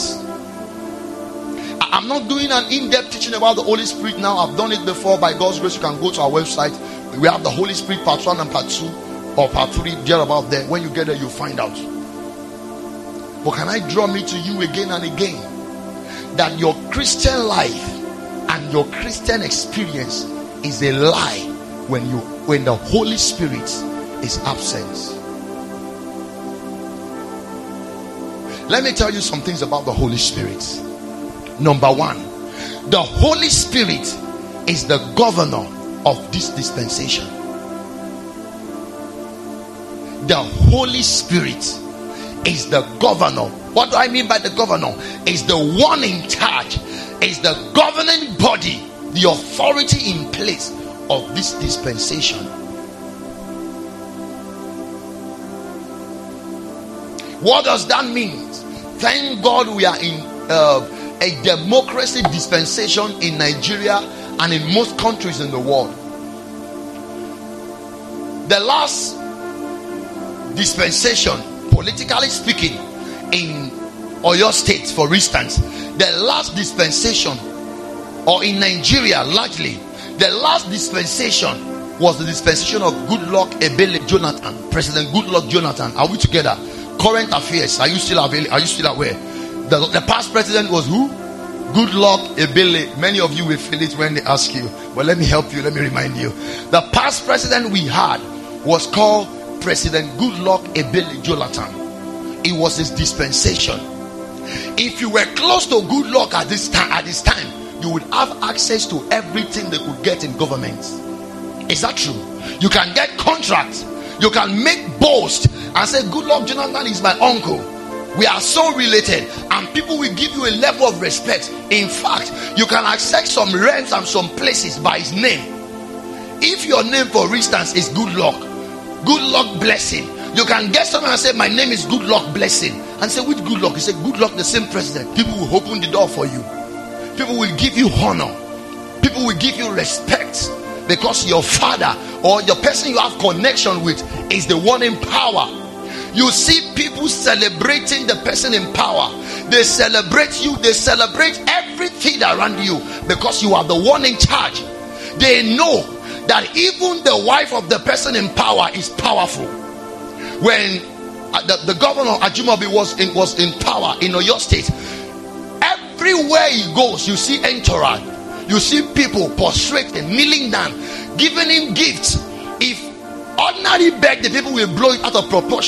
I'm not doing an in-depth teaching about the Holy Spirit now. I've done it before. By God's grace, you can go to our website. We have the Holy Spirit part 1 and part 2 or part 3 there about there. When you get there, you'll find out. But can I draw me to you again and again that your Christian life and your Christian experience is a lie when the Holy Spirit is absent. Let me tell you some things about the Holy Spirit. Number 1, the Holy Spirit is the governor of this dispensation. The Holy Spirit is the governor. What do I mean by the governor? Is the one in charge, is the governing body, the authority in place of this dispensation. What does that mean? Thank God we are in a democracy dispensation in Nigeria and in most countries in the world. The last dispensation, politically speaking, in Oyo State, for instance, the last dispensation, or in Nigeria largely, the last dispensation was the dispensation of Goodluck Ebele Jonathan, President Goodluck Jonathan. Are we together? Current affairs. Are you still aware? The past president was who? Goodluck Ebele. Many of you will feel it when they ask you, but let me help you. Let me remind you. The past president we had was called President Goodluck Ebele Jonathan. It was his dispensation. If you were close to Goodluck at this time, you would have access to everything they could get in government. Is that true? You can get contracts. You can make boast and say, Goodluck Jonathan is my uncle. We are so related, and people will give you a level of respect. In fact, you can access some realms and some places by his name. If your name, for instance, is Goodluck Blessing, you can get someone and say, my name is Goodluck Blessing, and say, which Goodluck? You say, Goodluck, the same president. People will open the door for you. People will give you honor. People will give you respect, because your father or your person you have connection with is the one in power. You see people celebrating the person in power. They celebrate you. They celebrate everything around you, because you are the one in charge. They know that even the wife of the person in power is powerful. When the governor Ajimobi was in power in Oyo State, everywhere he goes, you see entourage. You see people prostrating, kneeling down, giving him gifts. If ordinary beg, the people will blow it out of proportion.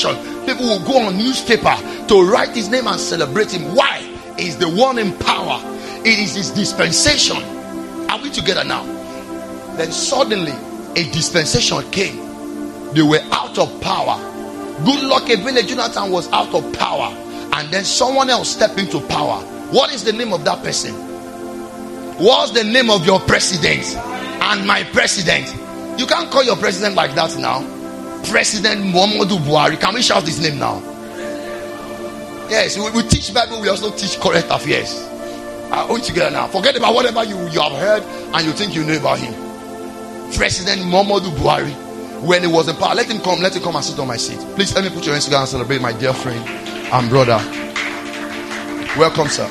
people will go on newspaper to write his name and celebrate him. Why? He's the one in power. It is his dispensation. Are we together now? Then suddenly a dispensation came. They were out of power. Good luck, Ebele Jonathan was out of power, and then someone else stepped into power. What is the name of that person? What's the name of your president and my president? You can't call your president like that now. President Muhammadu Buhari. Can we shout his name now? Yes, we teach Bible, we also teach current affairs. Are we together now? Forget about whatever you have heard and you think you know about him. President Muhammadu Buhari, when he was in power, let him come and sit on my seat. Please let me put your hands together and celebrate my dear friend and brother. Welcome, sir.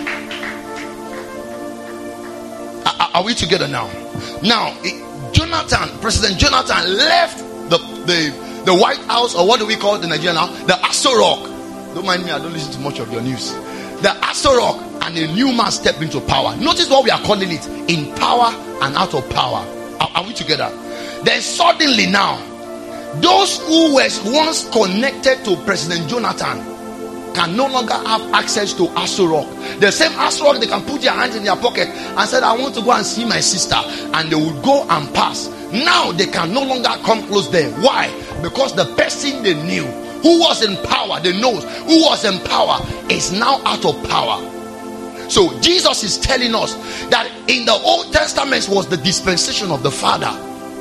Are we together now? Now, President Jonathan left the White House, or what do we call it in Nigeria now? The Aso Rock. Don't mind me, I don't listen to much of your news. The Aso Rock, and a new man stepped into power. Notice what we are calling it: in power and out of power. Are we together? Then suddenly now, those who were once connected to President Jonathan can no longer have access to Aso Rock. The same Aso Rock, they can put their hands in their pocket and say, I want to go and see my sister, and they would go and pass. Now they can no longer come close there. Why? Because the person they knew, who was in power, they know who was in power, is now out of power. So Jesus is telling us that in the Old Testament was the dispensation of the Father.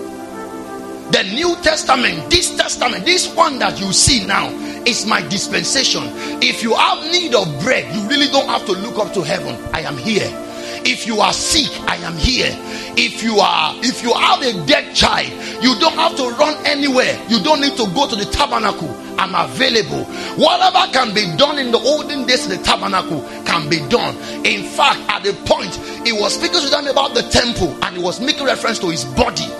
The New Testament, this one that you see now, is my dispensation. If you have need of bread, you really don't have to look up to heaven. I am here. If you are sick, I am here. If you have a dead child, you don't have to run anywhere. You don't need to go to the tabernacle. I'm available. Whatever can be done in the olden days in the tabernacle can be done. In fact, at the point, he was speaking to them about the temple, and he was making reference to his body,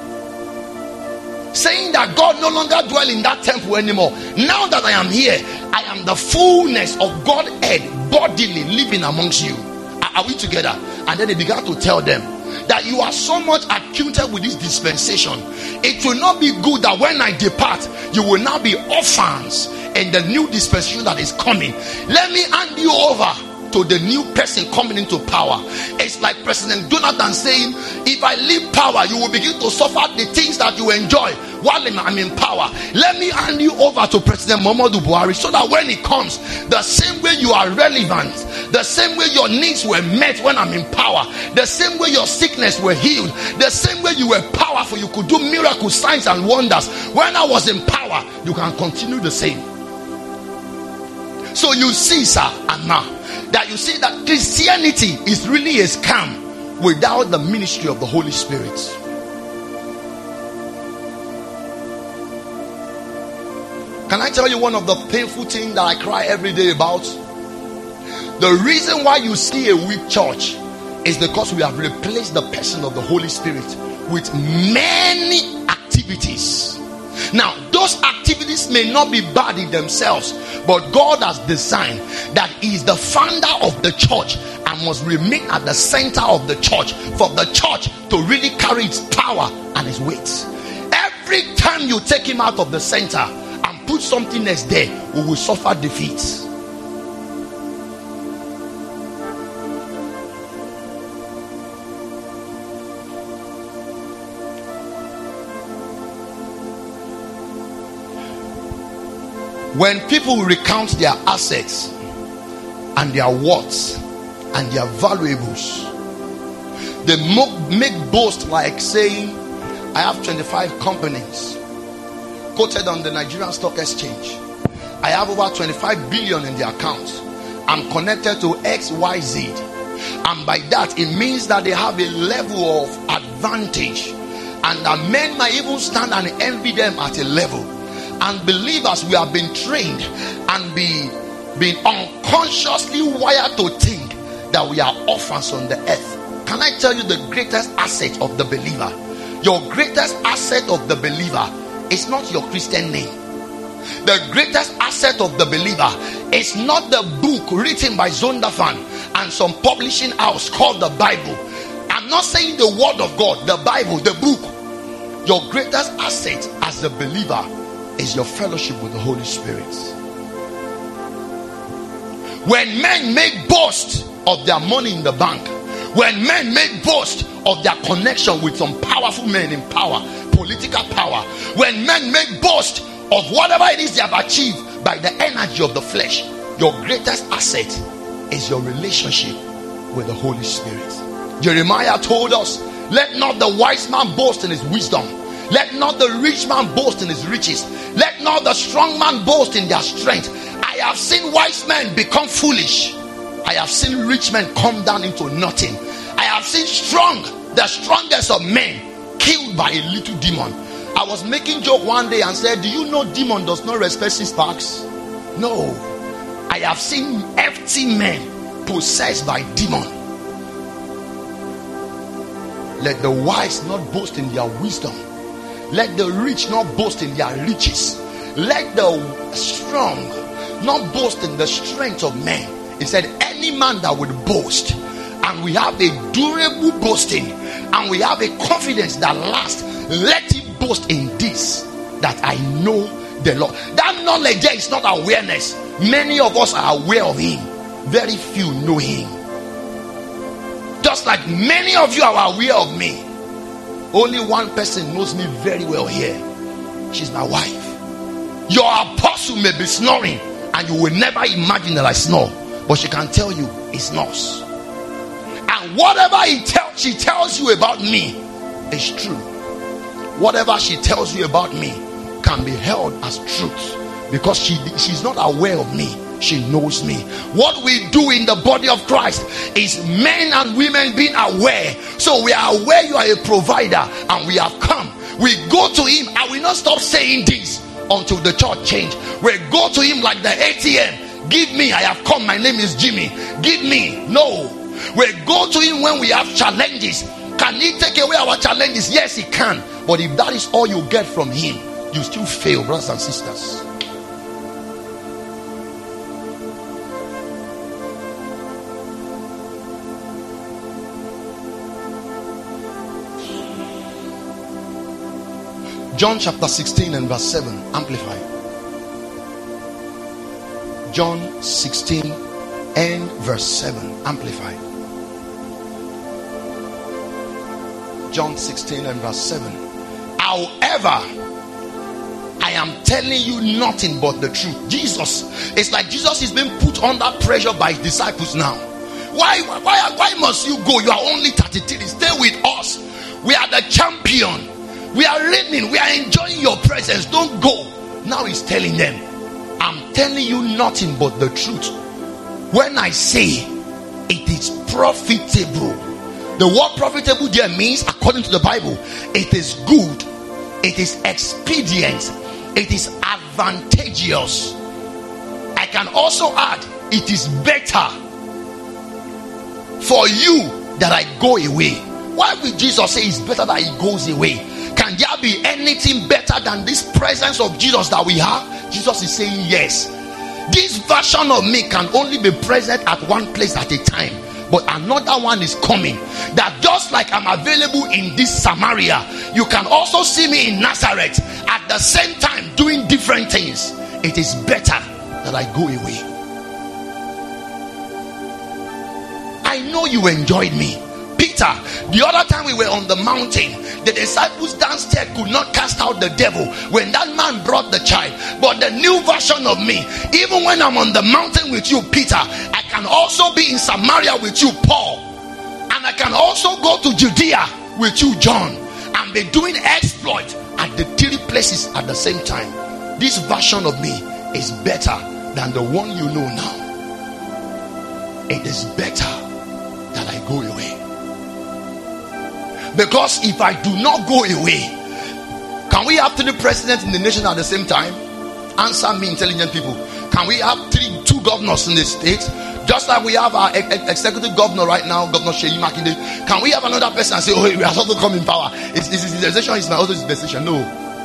saying that God no longer dwells in that temple anymore. Now that I am here, I am the fullness of Godhead bodily living amongst you. Are we together? And then he began to tell them that you are so much acquainted with this dispensation. It will not be good that when I depart, you will now be orphans in the new dispensation that is coming. Let me hand you over to the new person coming into power. It's like President Jonathan saying, if I leave power, you will begin to suffer the things that you enjoy while I'm in power. Let me hand you over to President Muhammadu Buhari, so that when he comes, the same way you are relevant, the same way your needs were met when I'm in power, the same way your sickness were healed, the same way you were powerful, you could do miracles, signs and wonders when I was in power, you can continue the same. So you see, sir and ma, that you see that Christianity is really a scam without the ministry of the Holy Spirit. Can I tell you one of the painful things that I cry every day about? The reason why you see a weak church is because we have replaced the person of the Holy Spirit with many activities. Now, those activities may not be bad in themselves, but God has designed that He is the founder of the church and must remain at the center of the church for the church to really carry its power and its weight. Every time you take Him out of the center and put something else there, we will suffer defeat. When people recount their assets and their worths and their valuables, they make boast like saying, I have 25 companies quoted on the Nigerian Stock Exchange. I have over 25 billion in the account. I'm connected to XYZ. And by that, it means that they have a level of advantage, and that men might even stand and envy them at a level. And believers, we have been trained and been unconsciously wired to think that we are orphans on the earth. Can I tell you the greatest asset of the believer? Your greatest asset of the believer is not your Christian name. The greatest asset of the believer is not the book written by Zondervan and some publishing house called the Bible. I'm not saying the word of God, the Bible, the book. Your greatest asset as a believer is your fellowship with the Holy Spirit. When men make boast of their money in the bank, when men make boast of their connection with some powerful men in power, political power, when men make boast of whatever it is they have achieved by the energy of the flesh, your greatest asset is your relationship with the Holy Spirit. Jeremiah told us, let not the wise man boast in his wisdom, let not the rich man boast in his riches, let not the strong man boast in their strength. I have seen wise men become foolish. I have seen rich men come down into nothing. I have seen the strongest of men killed by a little demon. I was making joke one day and said, do you know demon does not respect six packs? No. I have seen empty men possessed by demon. Let the wise not boast in their wisdom. Let the rich not boast in their riches. Let the strong not boast in the strength of men. He said, any man that would boast, and we have a durable boasting, and we have a confidence that lasts, let him boast in this, that I know the Lord. That knowledge there is not awareness. Many of us are aware of him, very few know him. Just like many of you are aware of me, only one person knows me very well here. She's my wife. Your apostle may be snoring and you will never imagine that I snore, but she can tell you it snores. And whatever she tells you about me is true. Whatever she tells you about me can be held as truth, because she's not aware of me, she knows me. What we do in the body of Christ is men and women being aware. So we are aware you are a provider and we have come. We go to him and we not stop saying this until the church change. We go to him like the ATM. Give me, I have come, my name is Jimmy. Give me. No. We go to him when we have challenges. Can he take away our challenges? Yes, he can. But if that is all you get from him, you still fail, brothers and sisters. John chapter 16 and verse 7, Amplified. John 16 and verse 7, Amplified. John 16 and verse 7. However, I am telling you nothing but the truth. Jesus, it's like Jesus is being put under pressure by his disciples now. Why must you go? You are only 33. Stay with us. We are the champion. We are reigning. We are enjoying your presence. Don't go. Now he's telling them, I'm telling you nothing but the truth. When I say it is profitable, the word profitable there means, according to the Bible, it is good, it is expedient, it is advantageous. I can also add, it is better for you that I go away. Why would Jesus say it's better that he goes away? Can there be anything better than this presence of Jesus that we have? Jesus is saying yes. This version of me can only be present at one place at a time, but another one is coming. That just like I'm available in this Samaria, you can also see me in Nazareth at the same time doing different things. It is better that I go away. I know you enjoyed me. Peter, the other time we were on the mountain, the disciples downstairs could not cast out the devil when that man brought the child. But the new version of me, even when I'm on the mountain with you, Peter, I can also be in Samaria with you, Paul, and I can also go to Judea with you, John, and be doing exploit at the three places at the same time. This version of me is better than the one you know now. It is better that I go away. Because if I do not go away, can we have three presidents in the nation at the same time? Answer me, intelligent people. Can we have two governors in the state? Just like we have our executive governor right now, Governor Sheyi Makinde. Can we have another person and say, oh, we are also come in power? Is his dispensation? Is my also dispensation? No.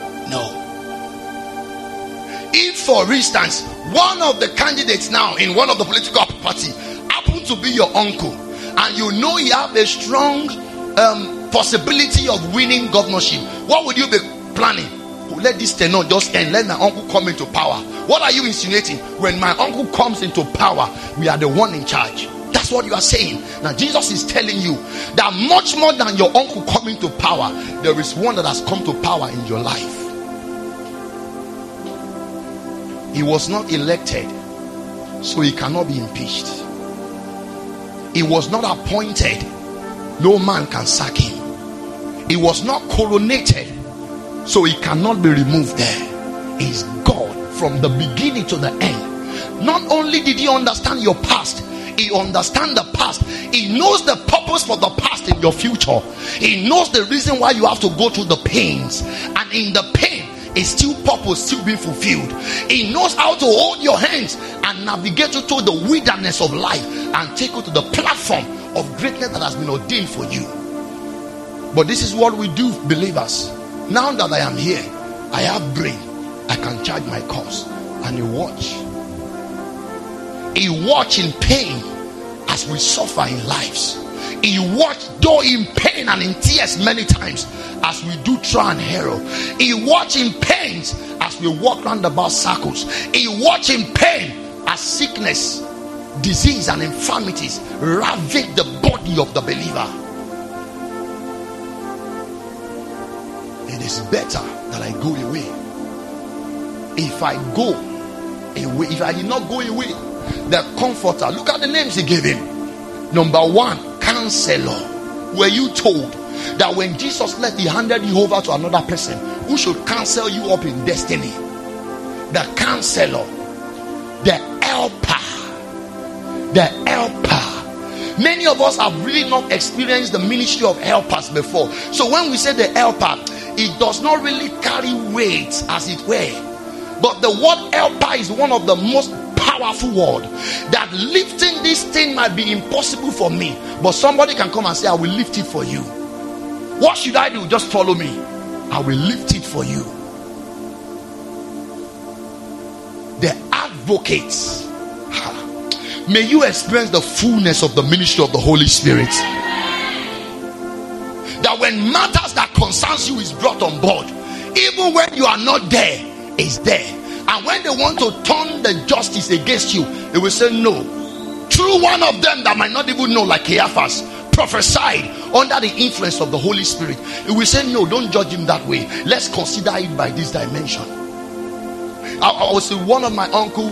If, for instance, one of the candidates now in one of the political party happen to be your uncle, and you know you have a strong possibility of winning governorship, what would you be planning? let this tenure just end. Let my uncle come into power. What are you insinuating? When my uncle comes into power, we are the one in charge. That's what you are saying. Now Jesus is telling you that much more than your uncle coming to power, there is one that has come to power in your life. He was not elected, so he cannot be impeached. He was not appointed, no man can sack him. He was not coronated, so he cannot be removed there. He is God from the beginning to the end. Not only did he understand your past, he understands the past. He knows the purpose for the past in your future. He knows the reason why you have to go through the pains, and in the pain is still purpose still being fulfilled. He knows how to hold your hands and navigate you through the wilderness of life and take you to the platform of greatness that has been ordained for you. But this is what we do, believers. Now that I am here, I have brain, I can charge my course. And you watch. He watch in pain as we suffer in lives. He watch though in pain and in tears many times as we do try and error. He watch in pains as we walk round about circles. He watch in pain as sickness, disease and infirmities ravage the body of the believer. It is better that I go away. If I go away, if I did not go away, the comforter, look at the names he gave him. Number one, Counselor. Were you told that when Jesus left, he handed you over to another person who should counsel you up in destiny? The Counselor, the Helper, the Helper. Many of us have really not experienced the ministry of helpers before. So when we say the Helper, it does not really carry weight, as it were. But the word helper is one of the most powerful words. That lifting this thing might be impossible for me, but somebody can come and say, I will lift it for you. What should I do? Just follow me. I will lift it for you. The advocates. May you experience the fullness of the ministry of the Holy Spirit. That when matters that concerns you is brought on board, even when you are not there, is there. And when they want to turn the justice against you, they will say no. Through one of them that might not even know, like Caiaphas, prophesied under the influence of the Holy Spirit, he will say no, don't judge him that way. Let's consider it by this dimension. I was with one of my uncle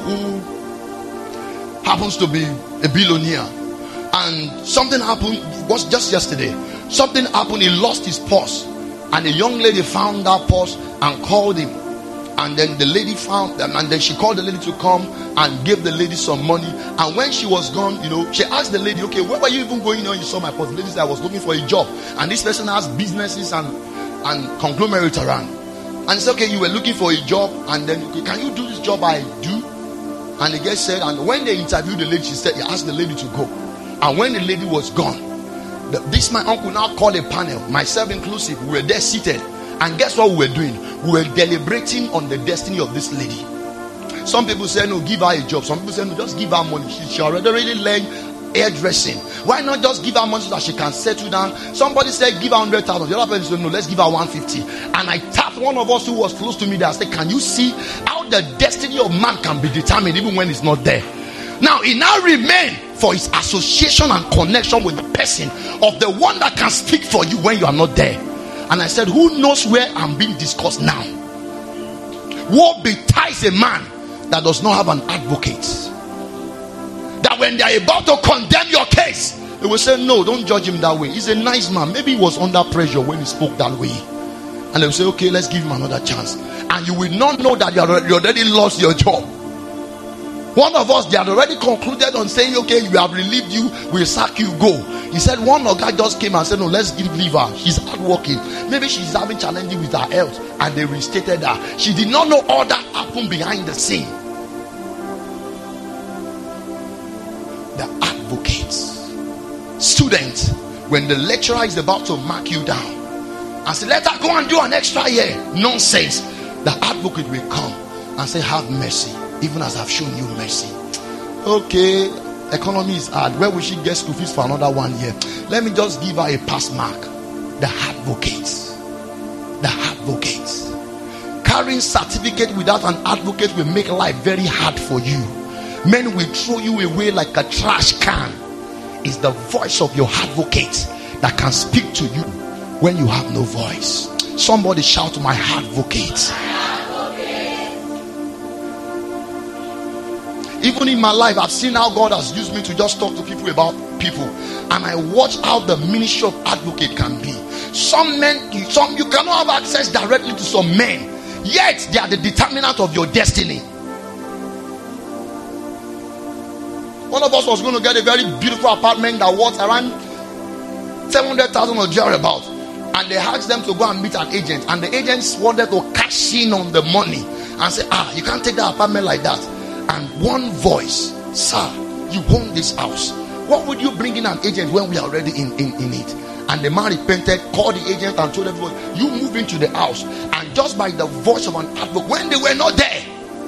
who happens to be a billionaire, and something happened. It was just yesterday. Something happened. He lost his purse, and a young lady found that purse and called him. And then the lady found them, and then she called the lady to come and gave the lady some money. And when she was gone, she asked the lady, okay, where were you even going? You saw my purse. The lady said, I was looking for a job. And this person has businesses and conglomerates around. And he said, okay, you were looking for a job, and then, okay, can you do this job I do? And the guy said, and when they interviewed the lady, he asked the lady to go. And when the lady was gone, my uncle now called a panel, myself inclusive. We were there seated. And guess what we were doing? We were deliberating on the destiny of this lady. Some people say, no, give her a job. Some people say, no, just give her money. She already learned hairdressing. Why not just give her money so that she can settle down? Somebody said, give her 100,000. The other person said, no, let's give her 150. And I tapped one of us who was close to me there. I said, can you see how the destiny of man can be determined even when it's not there? Now, it now remains for his association and connection with the person of the one that can speak for you when you are not there. And I said, who knows where I'm being discussed now? What betides a man that does not have an advocate? That when they are about to condemn your case, they will say, no, don't judge him that way. He's a nice man. Maybe he was under pressure when he spoke that way. And they will say, okay, let's give him another chance. And you will not know that you already lost your job. One of us, they had already concluded on saying, okay, we have relieved you, we'll sack you, go. He said one guy just came and said, no, let's leave her. She's hardworking. Maybe she's having challenges with her health. And they restated her. She did not know all that happened behind the scene. The advocates. Students, when the lecturer is about to mark you down and say, let her go and do an extra year. Nonsense. The advocate will come and say, have mercy, even as I've shown you mercy. Okay, economy is hard. Where will she get school fees for another 1 year? Let me just give her a pass mark. The advocates. The advocates. Carrying certificate without an advocate will make life very hard for you. Men will throw you away like a trash can. It's the voice of your advocate that can speak to you when you have no voice. Somebody shout, my advocate. Even in my life, I've seen how God has used me to just talk to people about people, and I watch how the ministry of advocate can be. Some men, you cannot have access directly to some men, yet they are the determinant of your destiny. One of us was going to get a very beautiful apartment that was around 700,000 or thereabout, and they asked them to go and meet an agent, and the agents wanted to cash in on the money and say, you can't take that apartment like that. And one voice, sir, you own this house. What would you bring in an agent when we are already in it? And the man repented, called the agent and told everyone, you move into the house. And just by the voice of an advocate, when they were not there,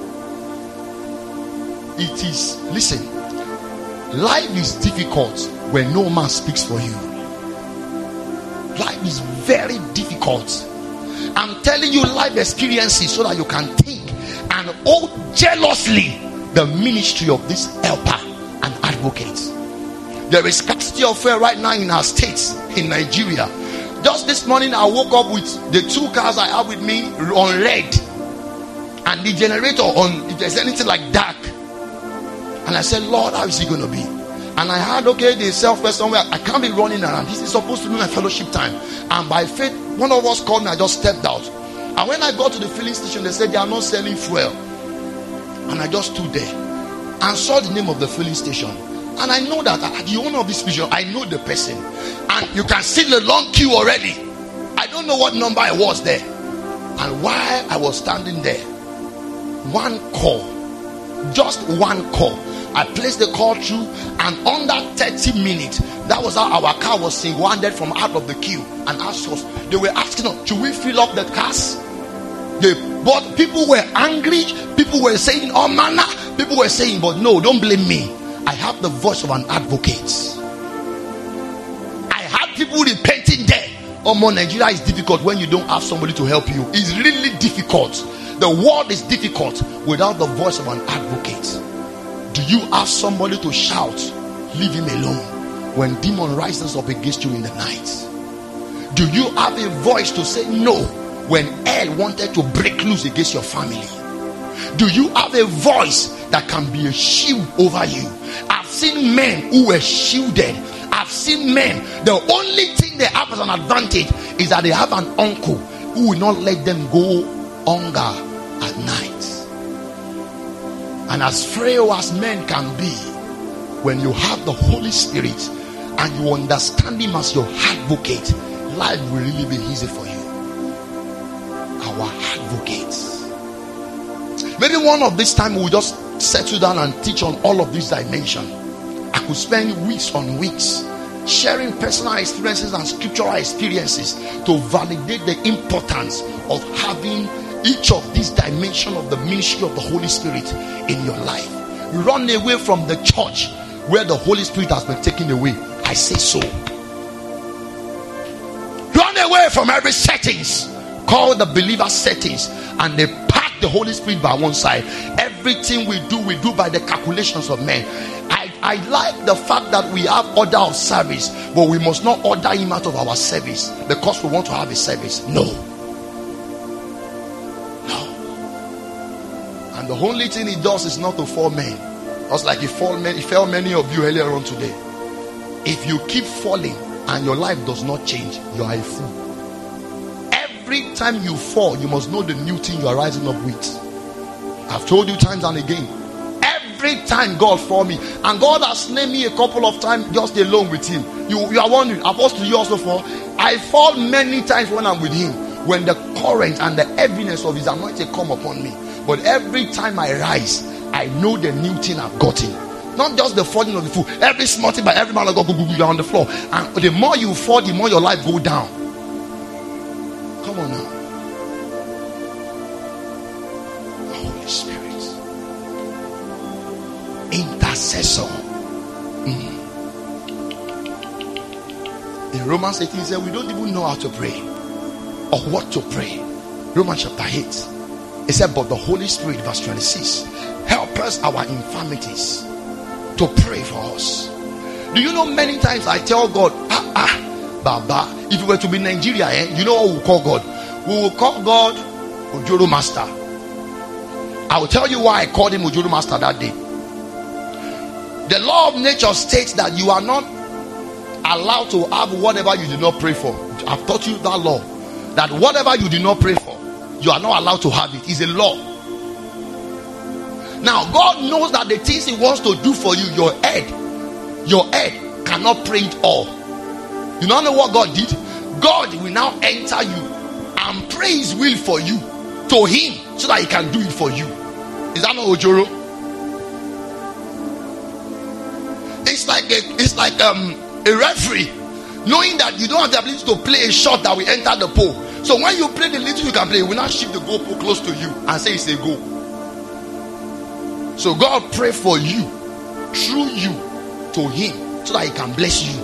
it is, listen, life is difficult when no man speaks for you. Life is very difficult. I'm telling you life experiences so that you can think and hold jealously the ministry of this helper and advocate. There is scarcity of fuel right now in our states, in Nigeria. Just this morning I woke up with the 2 cars I have with me on red, and the generator on, if there's anything like dark. And I said, Lord, how is it going to be? And I heard, okay, they sell first somewhere. I can't be running around. This is supposed to be my fellowship time. And by faith, one of us called me. I just stepped out. And when I got to the filling station, they said they are not selling fuel. And I just stood there and saw the name of the filling station. And I know that the owner of this vision, I know the person. And you can see the long queue already. I don't know what number I was there. And while I was standing there, one call, just one call, I placed the call through, and under 30 minutes, that was how our car was single-handed from out of the queue and asked us. They were asking us, should we fill up the cars? But people were angry. People were saying all manner. People were saying, but no, don't blame me. I have the voice of an advocate. I have people repenting there. Oh, more Nigeria is difficult when you don't have somebody to help you. It's really difficult. The world is difficult without the voice of an advocate. Do you have somebody to shout, leave him alone, when demon rises up against you in the night? Do you have a voice to say no when hell wanted to break loose against your family? Do you have a voice that can be a shield over you? I've seen men who were shielded. I've seen men, the only thing they have as an advantage is that they have an uncle who will not let them go hunger at night. And as frail as men can be, when you have the Holy Spirit and you understand him as your advocate, life will really be easy for you. Our advocates. Maybe one of this time we'll just settle down and teach on all of these dimensions. I could spend weeks on weeks sharing personal experiences and scriptural experiences to validate the importance of having each of these dimensions of the ministry of the Holy Spirit in your life. Run away from the church where the Holy Spirit has been taken away. I say so. Run away from every settings called the believer settings, and they pack the Holy Spirit by one side. Everything we do by the calculations of men. I like the fact that we have order of service, but we must not order him out of our service because we want to have a service. No. And the only thing he does is not to fall men. Just like he fell many of you earlier on today. If you keep falling and your life does not change, you are a fool. Every time you fall, you must know the new thing you are rising up with. I've told you times and again. Every time God for me, and God has named me a couple of times just alone with him. You are wondering, Apostle, you also fall? I fall many times when I'm with him, when the current and the heaviness of his anointing come upon me. But every time I rise, I know the new thing I've gotten. Not just the falling of the fool. Every small thing by every man of God, you're on the floor. And the more you fall, the more your life go down. Come on now. The Holy Spirit. Intercessor. In Romans 18, he said we don't even know how to pray or what to pray. Romans chapter 8. It said, but the Holy Spirit, verse 26, help us our infirmities to pray for us. Do you know many times I tell God, Baba, if we were to be Nigeria, you know what we'll call God? We will call God Ojoro Master. I will tell you why I called him Ojoro Master that day. The law of nature states that you are not allowed to have whatever you did not pray for. I've taught you that law, that whatever you did not pray for, you are not allowed to have it. It's a law. Now God knows that the things he wants to do for you, your head cannot pray it all. You don't know what God did? God will now enter you and pray his will for you to him so that he can do it for you. Is that not Ojoro? It's like a referee knowing that you don't have the ability to play a shot that will enter the pole. So when you play the little you can play, he will not shift the goal pole close to you and say it's a goal. So God pray for you through you to him so that he can bless you.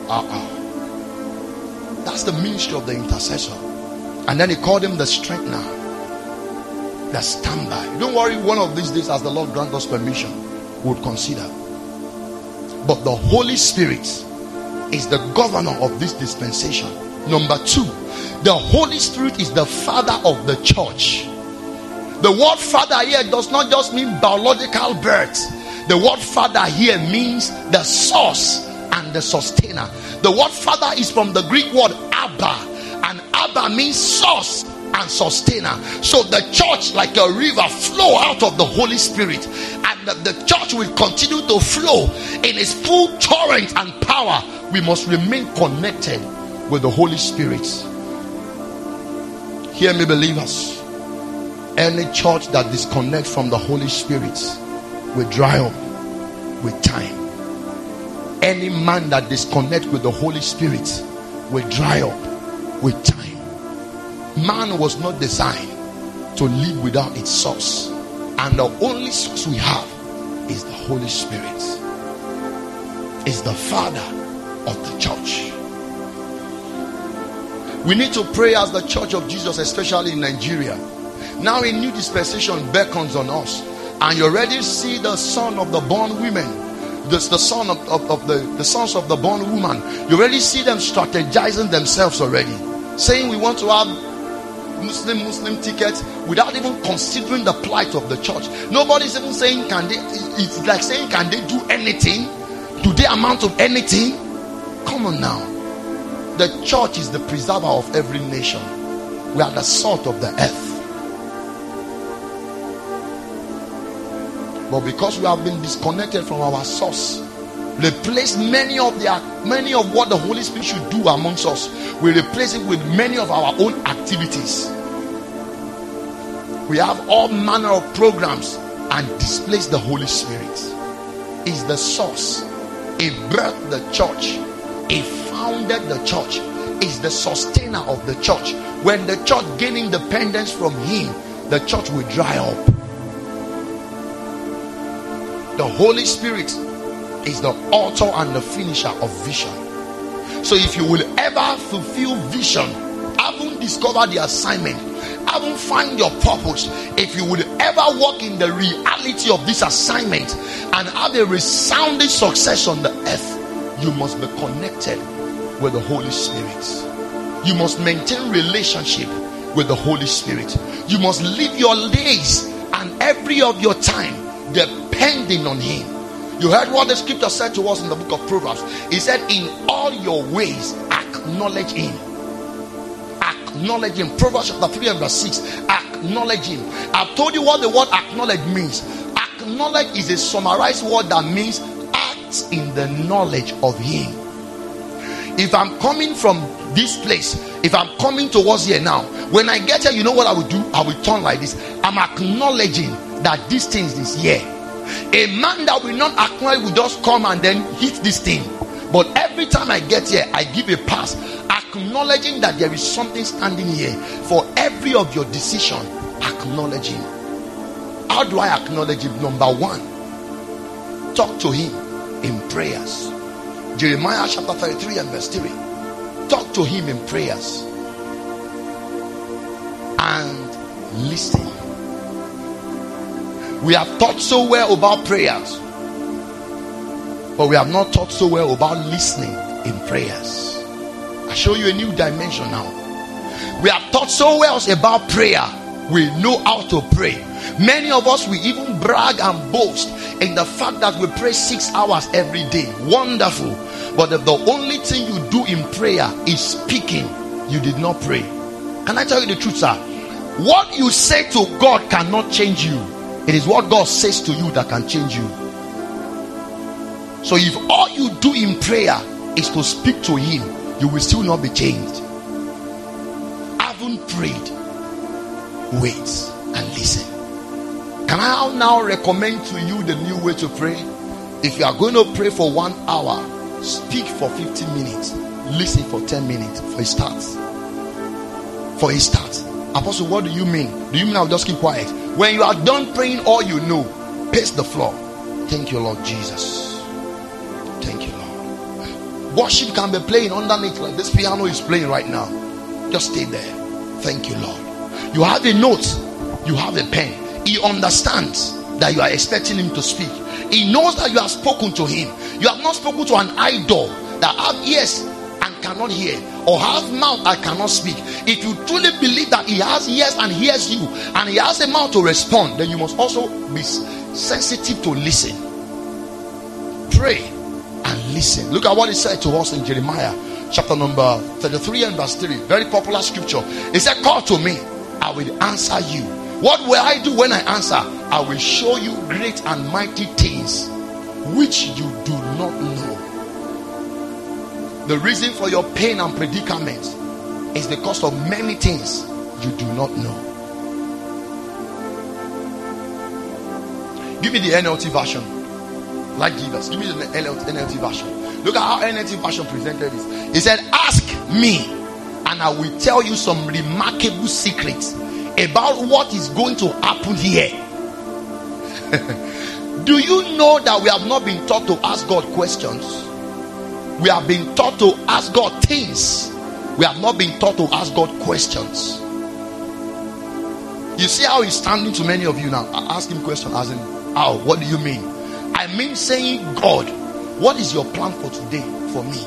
That's the ministry of the intercessor. And then he called him the strengthener, the standby. Don't worry, one of these days, as the Lord grant us permission, we'll consider. But the Holy Spirit is the governor of this dispensation. Number 2, the Holy Spirit is the father of the church. The word father here does not just mean biological birth. The word father here means the source and the sustainer. The word father is from the Greek word Abba, and Abba means source and sustainer. So the church, like a river, flow out of the Holy Spirit, and the church will continue to flow in its full torrent and power. We must remain connected with the Holy Spirit. Hear me, believers. Any church that disconnects from the Holy Spirit will dry up with time. Any man that disconnects with the Holy Spirit will dry up with time. Man was not designed to live without its source, and the only source we have is the Holy Spirit. Is the father of the church. We need to pray as the Church of Jesus, especially in Nigeria. Now a new dispensation beckons on us, and you already see the son of the born women, the son of the sons of the born woman. You already see them strategizing themselves already, saying we want to have Muslim tickets without even considering the plight of the church. Nobody's even saying can they. It's like saying can they do anything? Do they amount to anything? Come on now. The church is the preserver of every nation. We are the salt of the earth. But because we have been disconnected from our source, replace many of what the Holy Spirit should do amongst us, we replace it with many of our own activities. We have all manner of programs and displace the Holy Spirit. Is the source. He birthed the church. He founded the church. Is the sustainer of the church. When the church gain independence from him, the church will dry up. The Holy Spirit is the author and the finisher of vision. So if you will ever fulfill vision, haven't discovered the assignment, haven't find your purpose, if you would ever walk in the reality of this assignment and have a resounding success on the earth, you must be connected with the Holy Spirit. You must maintain relationship with the Holy Spirit. You must live your days and every of your time depending on him. You heard what the scripture said to us in the book of Proverbs. He said, in all your ways acknowledge him. Acknowledge him. Proverbs chapter 3 and verse 6. Acknowledge him. I've told you what the word acknowledge means. Acknowledge is a summarized word that means act in the knowledge of him. If I'm coming from this place, if I'm coming towards here now, when I get here, you know what I will do? I will turn like this. I'm acknowledging that this thing is here. A man that will not acknowledge will just come and then hit this thing. But every time I get here, I give a pass, acknowledging that there is something standing here. For every of your decision, acknowledge him. How do I acknowledge him? Number 1, talk to him in prayers. Jeremiah chapter 33 and verse 3. Talk to him in prayers and listen. We have taught so well about prayers, but we have not taught so well about listening in prayers. I show you a new dimension now. We have taught so well about prayer. We know how to pray. Many of us, we even brag and boast in the fact that we pray 6 hours every day. Wonderful. But if the only thing you do in prayer is speaking, you did not pray. Can I tell you the truth, sir? What you say to God cannot change you. It is what God says to you that can change you. So if all you do in prayer is to speak to Him, you will still not be changed. Haven't prayed, wait and listen. Can I now recommend to you the new way to pray? If you are going to pray for 1 hour, speak for 15 minutes, listen for 10 minutes for a start. For a start. Apostle, what do you mean? Do you mean I'll just keep quiet? When you are done praying all you know, pace the floor. Thank you, Lord Jesus. Thank you, Lord. Worship can be playing underneath like this piano is playing right now. Just stay there. Thank you, Lord. You have a note, you have a pen. He understands that you are expecting Him to speak. He knows that you have spoken to Him. You have not spoken to an idol that have ears and cannot hear, or have mouth and cannot speak. If you truly believe that He has ears and hears you, and He has a mouth to respond, then you must also be sensitive to listen. Pray and listen. Look at what He said to us in Jeremiah chapter number 33 and verse 3. Very popular scripture. He said, call to me, I will answer you. What will I do when I answer? I will show you great and mighty things which you do not know. The reason for your pain and predicament is because of many things you do not know. Give me the NLT version. Like Jesus, give me the NLT version. Look at how NLT version presented this. He said, ask me and I will tell you some remarkable secrets about what is going to happen here. Do you know that we have not been taught to ask God questions? We have been taught to ask God things. We have not been taught to ask God questions. You see how He's standing to many of you now. Ask Him questions as in, how? What do you mean? I mean saying, God, what is your plan for today for me?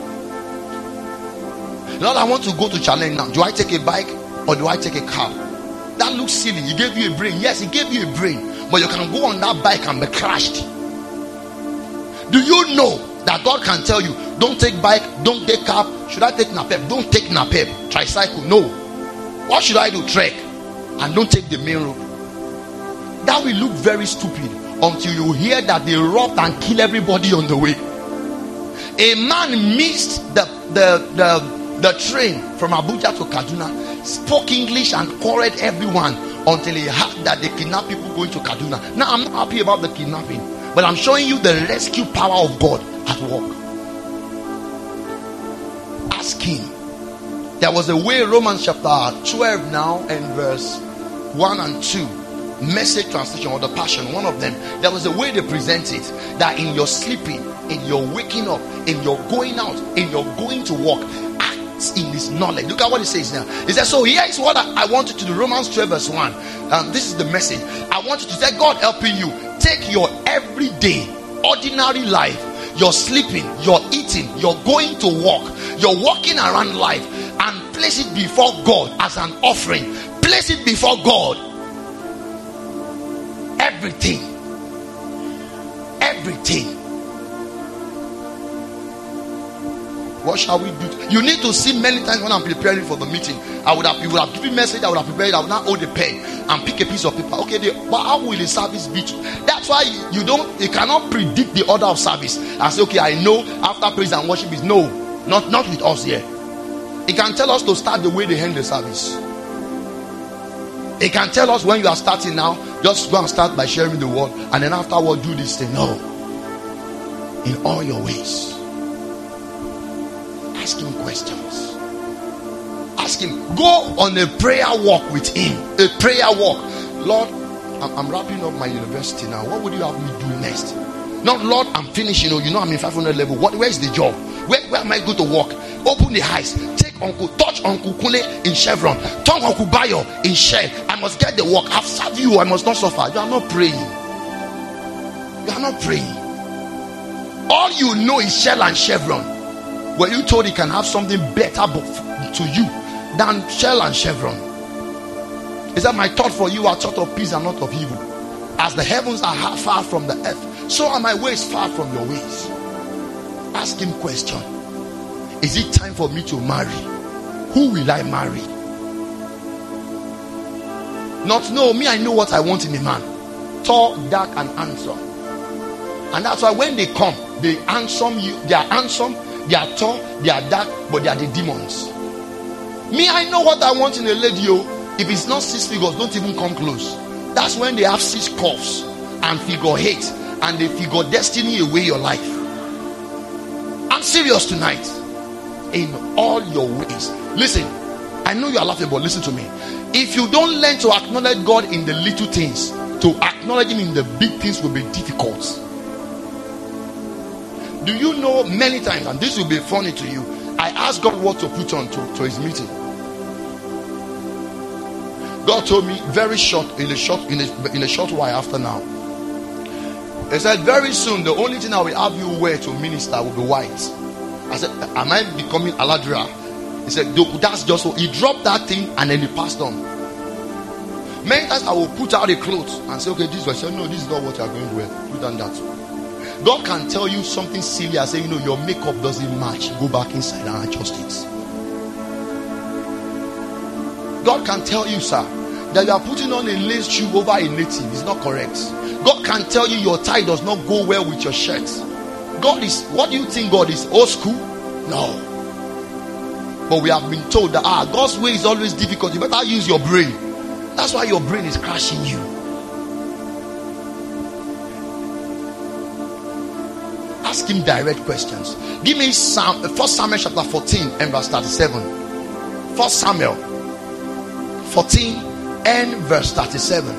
Lord, I want to go to challenge now. Do I take a bike or do I take a car? That looks silly. He gave you a brain. Yes, He gave you a brain, but you can go on that bike and be crashed. Do you know that God can tell you, don't take bike, don't take car? Should I take napep? Don't take napep. Tricycle, no. What should I do? Trek. And don't take the main road. That will look very stupid until you hear that they robbed and killed everybody on the way. A man missed the train from Abuja to Kaduna, spoke English and quarreled everyone until he heard that they kidnapped people going to Kaduna. Now I'm not happy about the kidnapping, but I'm showing you the rescue power of God at work. Ask Him. There was a way, Romans chapter 12 now and verse 1 and 2, Message translation or the Passion, one of them. There was a way they present it, that in your sleeping, in your waking up, in your going out, in your going to work, act in His knowledge. Look at what He says now. He says, so here is what I want you to do. Romans 12 verse 1. This is the message. I want you to say, God helping you. Take your everyday, ordinary life, your sleeping, your eating, your going to work, your walking around life, and place it before God as an offering. Place it before God. Everything. What shall we do? You need to see many times when I'm preparing for the meeting. You would have given message, I would have prepared, I would not hold the pen and pick a piece of paper. Okay, but how will the service be? That's why you cannot predict the order of service and say, okay, I know after praise and worship is no, not with us here. It can tell us to start the way they end the service. It can tell us when you are starting now, just go and start by sharing the word, and then afterward do this thing. No. In all your ways, ask Him questions. Ask Him. Go on a prayer walk with Him. A prayer walk. Lord, I'm wrapping up my university now. What would you have me do next? Not, Lord, I'm finished. You know I'm in 500 level. Where is the job? Where am I going to work? Open the eyes. Take Uncle, touch Uncle Kule in Chevron. Touch Uncle Bayo in Shell. I'm must get the work. I've served you, I must not suffer. You are not praying. You are not praying. All you know is Shell and Chevron. Were you told you can have something better to you than Shell and Chevron? Is that my thought for you are thought of peace and not of evil? As the heavens are far from the earth, so are my ways far from your ways. Ask him question. Is it time for me to marry? Who will I marry? Not know me, I know what I want in a man. Tall, dark, and handsome. And that's why when they come, they handsome you, they are handsome, they are tall, they are dark, but they are the demons. Me, I know what I want in a lady. If it's not 6 figures, don't even come close. That's when they have 6 curves and figure 8, and they figure destiny away your life. I'm serious tonight. In all your ways. Listen, I know you are laughing, but listen to me. If you don't learn to acknowledge God in the little things, to acknowledge him in the big things will be difficult. Do you know many times, and this will be funny to you, I asked God what to put on to his meeting. God told me very short, in a short while after now. He said, very soon the only thing I will have you wear to minister will be white. I said, am I becoming Aladra? He said, that's just so. He dropped that thing and then he passed on. Many times I will put out the clothes and say, okay, this is what I said, no, this is not what you are going to wear. Put on that. God can tell you something silly and say, your makeup doesn't match. Go back inside and adjust it. God can tell you, sir, that you are putting on a lace shoe over a native. It's not correct. God can tell you your tie does not go well with your shirt. God is, what do you think God is? Old school? No. But we have been told that God's way is always difficult. You better use your brain. That's why your brain is crashing you. Ask him direct questions. Give me 1 Samuel chapter 14 and verse 37. 1 Samuel 14 and verse 37.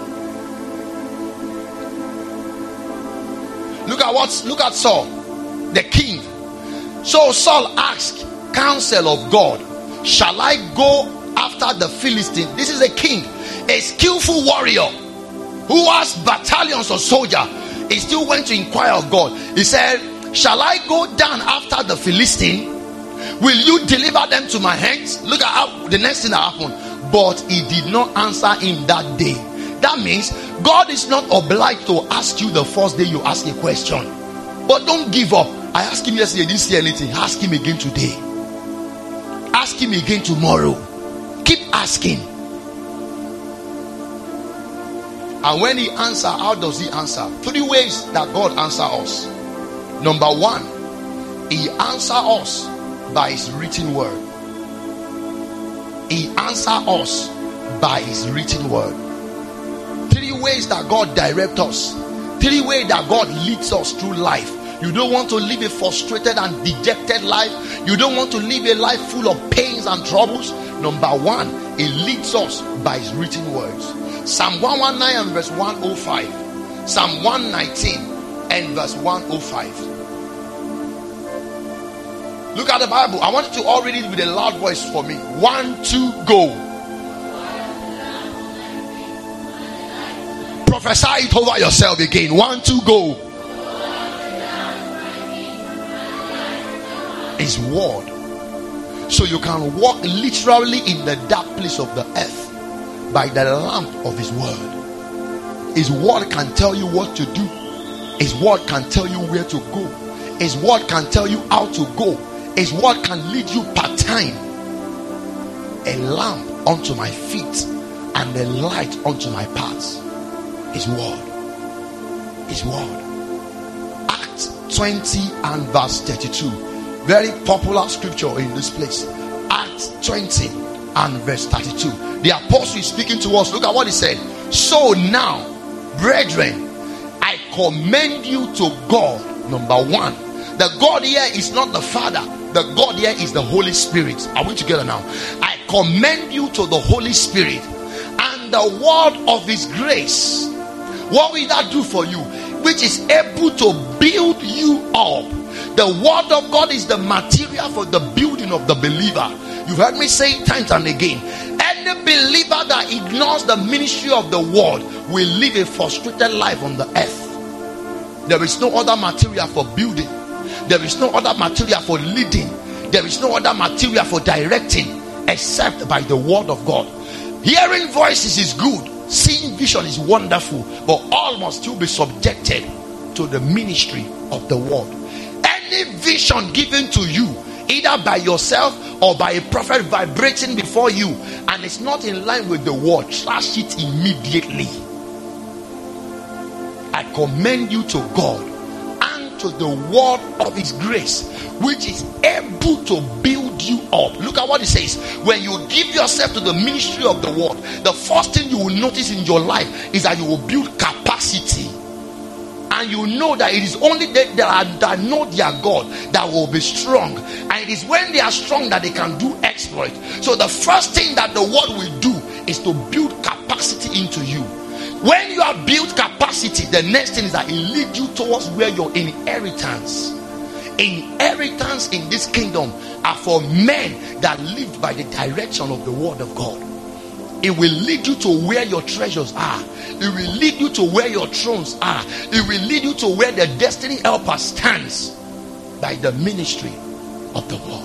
Look at Saul, the king. So Saul asked counsel of God, shall I go after the Philistine? This is a king, a skillful warrior who has battalions of soldiers. He still went to inquire of God. He said, shall I go down after the Philistine? Will you deliver them to my hands? Look at how the next thing that happened. But he did not answer him that day. That means God is not obliged to ask you the first day you ask a question. But don't give up. I asked him yesterday, didn't see anything. Ask him again today. Ask him again tomorrow. Keep asking. And when he answers, how does he answer? 3 ways that God answers us. Number 1, he answers us by his written word. He answers us by his written word. 3 ways that God directs us. 3 ways that God leads us through life. You don't want to live a frustrated and dejected life. You don't want to live a life full of pains and troubles. Number 1, he leads us by his written words. Psalm 119 and verse 105. Psalm 119 and verse 105. Look at the Bible. I want you to all read it with a loud voice for me. 1, 2, go. Prophesy it over yourself again. 1, 2, go. His word. So you can walk literally in the dark place of the earth by the lamp of his word. His word can tell you what to do. His word can tell you where to go. His word can tell you how to go. His word can lead you part-time. A lamp unto my feet and a light unto my paths. His word. His word. Acts 20 and verse 32. Very popular scripture in this place. Acts 20 and verse 32. The apostle is speaking to us. Look at what he said. So now, brethren, I commend you to God. Number 1. The God here is not the Father. The God here is the Holy Spirit. Are we together now? I commend you to the Holy Spirit and the word of his grace. What will that do for you? Which is able to build you up. The word of God is the material for the building of the believer. You've heard me say it times and again. Any believer that ignores the ministry of the word will live a frustrated life on the earth. There is no other material for building. There is no other material for leading. There is no other material for directing except by the word of God. Hearing voices is good. Seeing vision is wonderful. But all must still be subjected to the ministry of the word. Any vision given to you, either by yourself or by a prophet vibrating before you, and it's not in line with the word, trash it immediately. I commend you to God and to the word of his grace, which is able to build you up. Look at what it says. When you give yourself to the ministry of the word, the first thing you will notice in your life is that you will build capacity. And you know that it is only they that know their God that will be strong. And it is when they are strong that they can do exploit. So the first thing that the word will do is to build capacity into you. When you have built capacity, the next thing is that it leads you towards where your inheritance in this kingdom are for men that live by the direction of the word of God. It will lead you to where your treasures are. It will lead you to where your thrones are. It will lead you to where the destiny helper stands by the ministry of the word.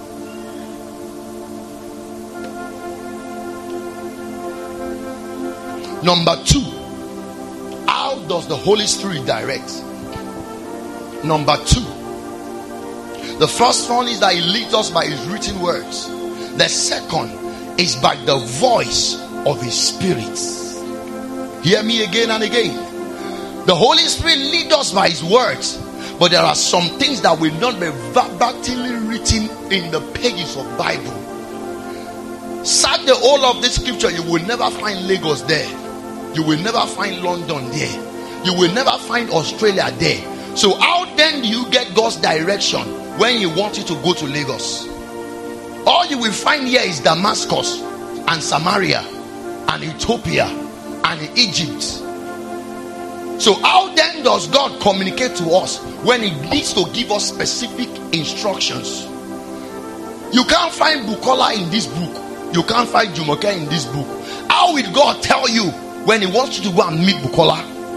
Number 2, how does the Holy Spirit direct? Number 2, the first one is that he leads us by his written words. The second is by the voice of his spirit. Hear me again and again. The Holy Spirit leads us by his words, but there are some things that will not be verbatimly written in the pages of Bible. Search the whole of this scripture, you will never find Lagos there. You will never find London there. You will never find Australia there. So how then do you get God's direction when he wants you to go to Lagos? All you will find here is Damascus and Samaria and Ethiopia and Egypt. So how then does God communicate to us when he needs to give us specific instructions? You can't find Bukola in this book. You can't find Jumoke in this book. How will God tell you when he wants you to go and meet Bukola?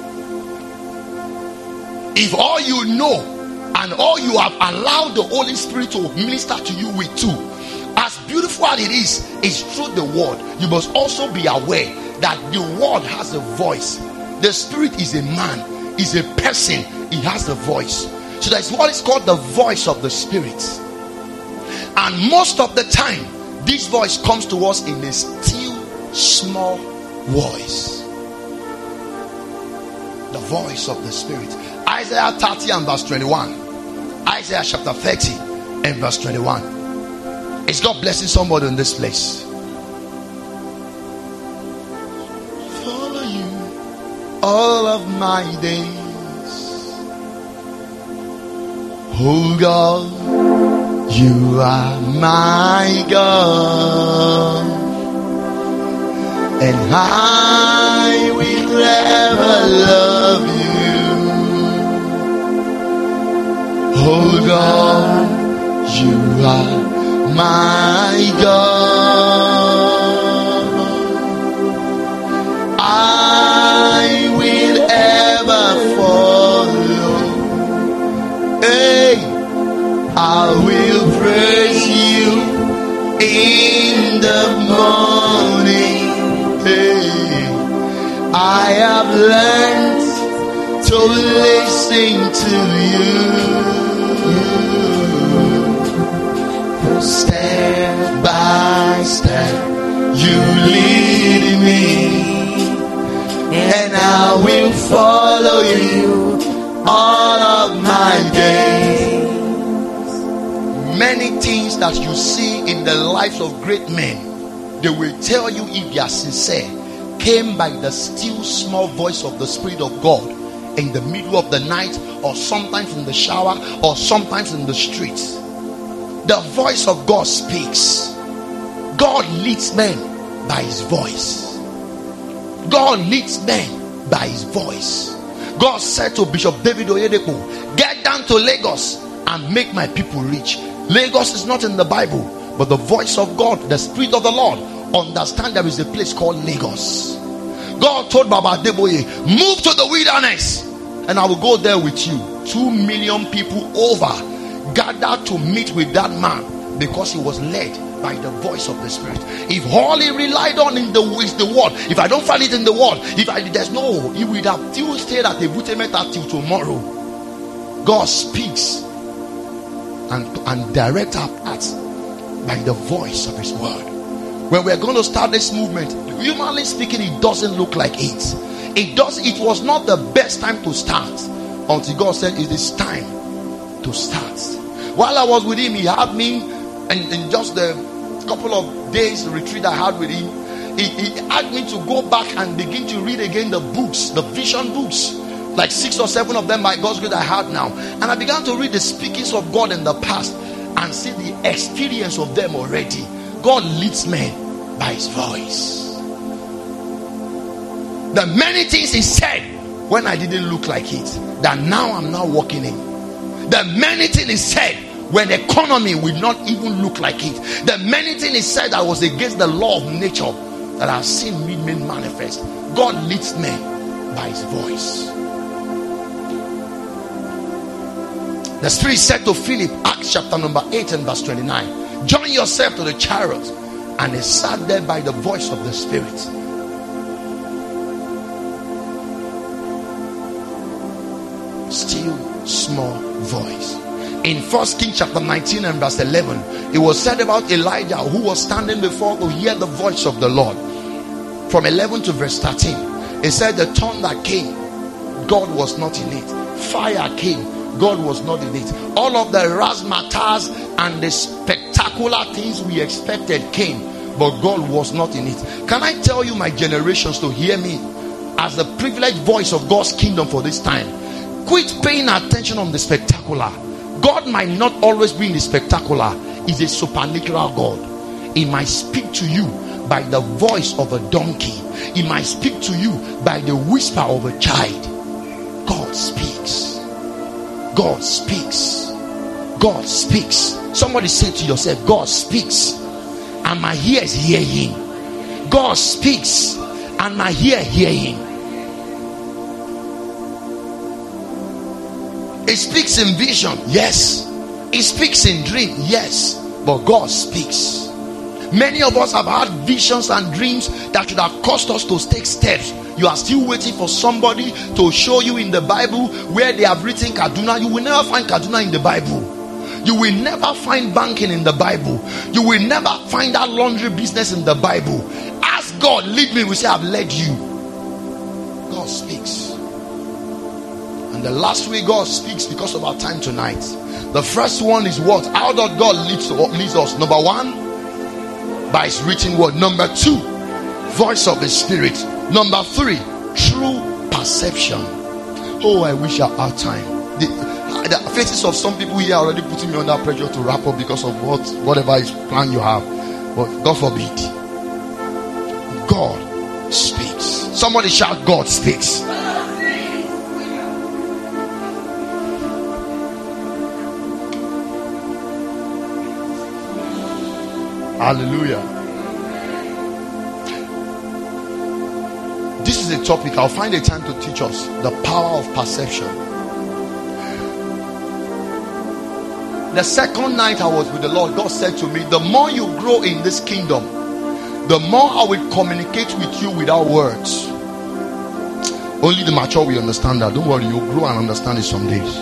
If all you know and all you have allowed the Holy Spirit to minister to you with too, as beautiful as it is through the word, you must also be aware that the word has a voice. The spirit is a man, is a person, he has a voice. So that's what is called the voice of the spirit. And most of the time, this voice comes to us in a still small voice. The voice of the spirit. Isaiah 30 and verse 21. Isaiah chapter 30 and verse 21. Is God blessing somebody in this place? Follow you all of my days. Oh God, you are my God, and I will ever love you. Oh God, you are my God, I will ever follow. Hey, I will praise you in the morning. Hey, I have learned to listen to you. Step by step, you lead me, and I will follow you all of my days. Many things that you see in the lives of great men, they will tell you if they are sincere, came by the still small voice of the Spirit of God in the middle of the night, or sometimes in the shower, or sometimes in the streets. The voice of God speaks. God leads men by his voice. God leads men by his voice. God said to Bishop David Oyedepo, get down to Lagos and make my people rich. Lagos is not in the Bible, but the voice of God, the Spirit of the Lord, understand there is a place called Lagos. God told Baba Adeboye, move to the wilderness and I will go there with you. 2 million people over gathered to meet with that man because he was led by the voice of the Spirit. If all he relied on is the word, if I don't find it in the word, he would have still stayed at the Butemeta till tomorrow. God speaks and direct our paths by the voice of his word. When we're going to start this movement, humanly speaking, it doesn't look like it. It was not the best time to start until God said it is time to start. While I was with him, he had me, and in just the couple of days retreat I had with him, he asked me to go back and begin to read again the books, the vision books, like 6 or 7 of them by God's grace I had now. And I began to read the speakings of God in the past and see the experience of them already. God leads men by his voice. The many things he said when I didn't look like it, that now I'm now walking in. The many things he said when the economy will not even look like it. The many things he said that was against the law of nature, that I've seen men manifest. God leads men by his voice. The Spirit said to Philip, Acts chapter number 8 and verse 29, join yourself to the chariot. And he sat there by the voice of the Spirit. Still small voice. In 1 Kings chapter 19 and verse 11, it was said about Elijah who was standing before to hear the voice of the Lord. From 11 to verse 13, it said the thunder came, God was not in it. Fire came, God was not in it. All of the razzmatazz and the spectacular things we expected came, but God was not in it. Can I tell you, my generations, to hear me as the privileged voice of God's kingdom for this time? Quit paying attention on the spectacular. God might not always be in the spectacular. He's a supernatural God. He might speak to you by the voice of a donkey. He might speak to you by the whisper of a child. God speaks. God speaks. God speaks. Somebody say to yourself, God speaks and my ears hear him. God speaks and my ear hear him. He speaks in vision, yes. He speaks in dream, yes. But God speaks. Many of us have had visions and dreams that should have caused us to take steps. You are still waiting for somebody to show you in the Bible where they have written Kaduna. You will never find Kaduna in the Bible. You will never find banking in the Bible. You will never find that laundry business in the Bible. Ask God, lead me. We say, I've led you. God speaks. And the last way God speaks, because of our time tonight, the first one is what? How does God lead us? Number 1, by his written word. Number 2, voice of the Spirit. Number 3, true perception. Oh, I wish I had time. The faces of some people here are already putting me under pressure to wrap up because of whatever is plan you have. But God forbid. God speaks. Somebody shout, God speaks. Hallelujah. This is a topic I'll find a time to teach us, the power of perception. The second night I was with the Lord, God said to me, the more you grow in this kingdom, the more I will communicate with you without words. Only the mature will understand that. Don't worry, you'll grow and understand it some days.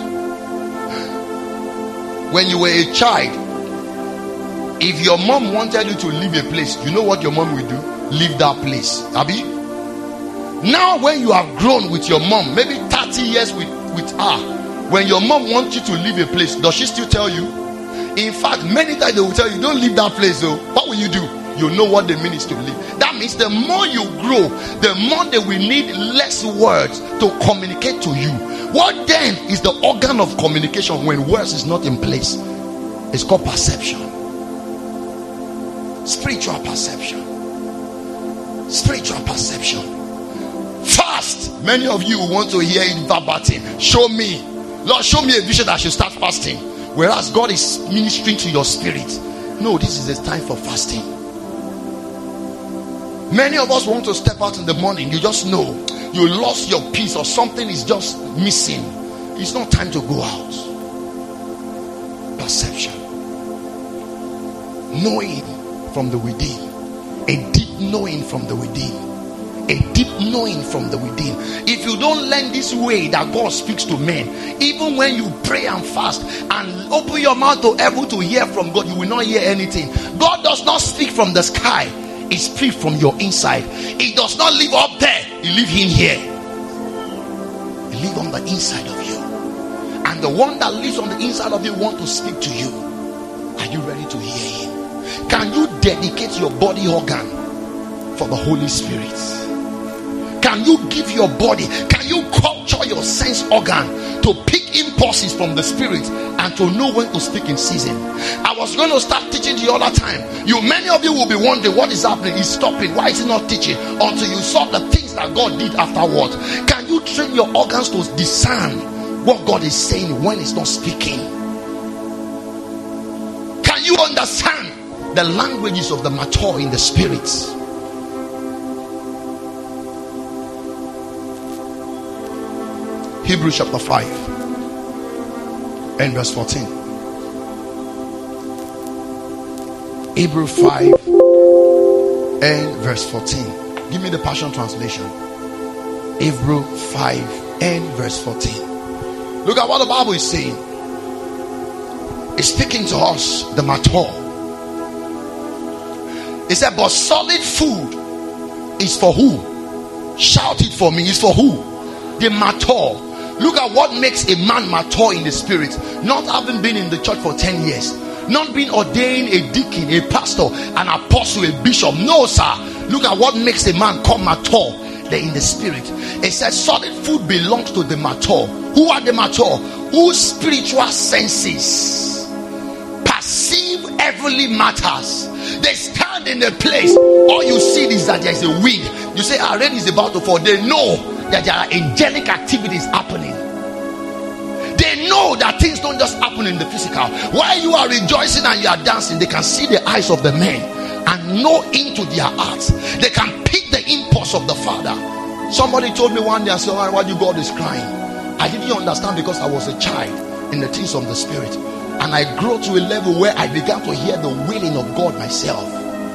When you were a child, if your mom wanted you to leave a place, you know what your mom will do? Leave that place. Abi? Now when you have grown with your mom, maybe 30 years with her, when your mom wants you to leave a place, does she still tell you? In fact, many times they will tell you, don't leave that place though. What will you do? You know what they mean is to leave. That means the more you grow, the more they will need less words to communicate to you. What then is the organ of communication when words is not in place? It's called perception. Spiritual perception. Spiritual perception. Fast. Many of you want to hear it verbatim. Show me. Lord, show me a vision that I should start fasting. Whereas God is ministering to your spirit. No, this is the time for fasting. Many of us want to step out in the morning. You just know you lost your peace or something is just missing. It's not time to go out. Perception. Knowing from the within. A deep knowing from the within. A deep knowing from the within. If you don't learn this way that God speaks to men, even when you pray and fast and open your mouth to able to hear from God, you will not hear anything. God does not speak from the sky. He speaks from your inside. He does not live up there. He lives in here. He lives on the inside of you. And the one that lives on the inside of you wants to speak to you. Are you ready to hear him? Can you dedicate your body organ for the Holy Spirit? Can you give your body, can you culture your sense organ to pick impulses from the Spirit and to know when to speak in season? I was going to start teaching the other time. Many of you will be wondering what is happening. He's stopping. Why is he not teaching? Until you saw the things that God did afterwards. Can you train your organs to discern what God is saying when he's not speaking? Can you understand the languages of the mature in the Spirit? Hebrews chapter 5 and verse 14. Hebrews 5 and verse 14. Give me the Passion Translation. Hebrews 5 and verse 14. Look at what the Bible is saying. It's speaking to us, the mature. It said, but solid food is for who? Shout it for me. It's for who? The mature. Look at what makes a man mature in the Spirit. Not having been in the church for 10 years. Not being ordained a deacon, a pastor, an apostle, a bishop. No, sir. Look at what makes a man come mature. They're in the Spirit. It says solid food belongs to the mature. Who are the mature? Whose spiritual senses perceive heavenly matters. They stand in a place. All you see is that there is a wind. You say rain is about to fall. They know that there are angelic activities happening. They know that things don't just happen in the physical. While you are rejoicing and you are dancing, they can see the eyes of the men and know into their hearts. They can pick the impulse of the Father. Somebody told me one day, I said, why do God is crying? I didn't understand because I was a child in the things of the Spirit. And I grew to a level where I began to hear the willing of God myself.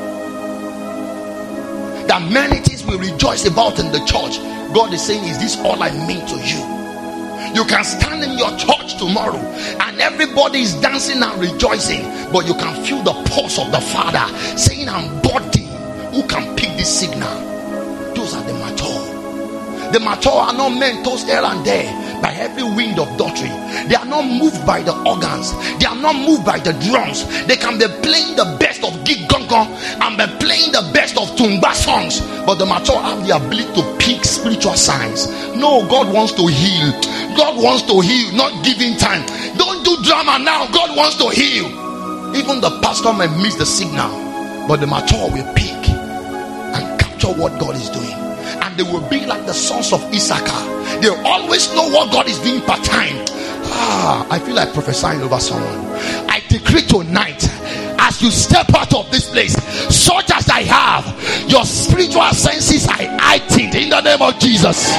That many things we rejoice about in the church, God is saying, is this all I mean to you? You can stand in your church tomorrow and everybody is dancing and rejoicing, but you can feel the pulse of the Father saying, I'm body. Who can pick this signal? Those are the mature. The mature are not men tossed here and there by every wind of doctrine. They are not moved by the organs. They are not moved by the drums. They can be playing the best of gig gong gong and be playing the best of tumba songs, but the mature have the ability to pick spiritual signs. No, God wants to heal. God wants to heal, not giving time. Don't do drama now. God wants to heal. Even the pastor may miss the signal, but the mature will pick and capture what God is doing. And they will be like the sons of Issachar. They always know what God is doing part time. I feel like prophesying over someone. I decree tonight, as you step out of this place, such as I have, your spiritual senses are heightened in the name of Jesus.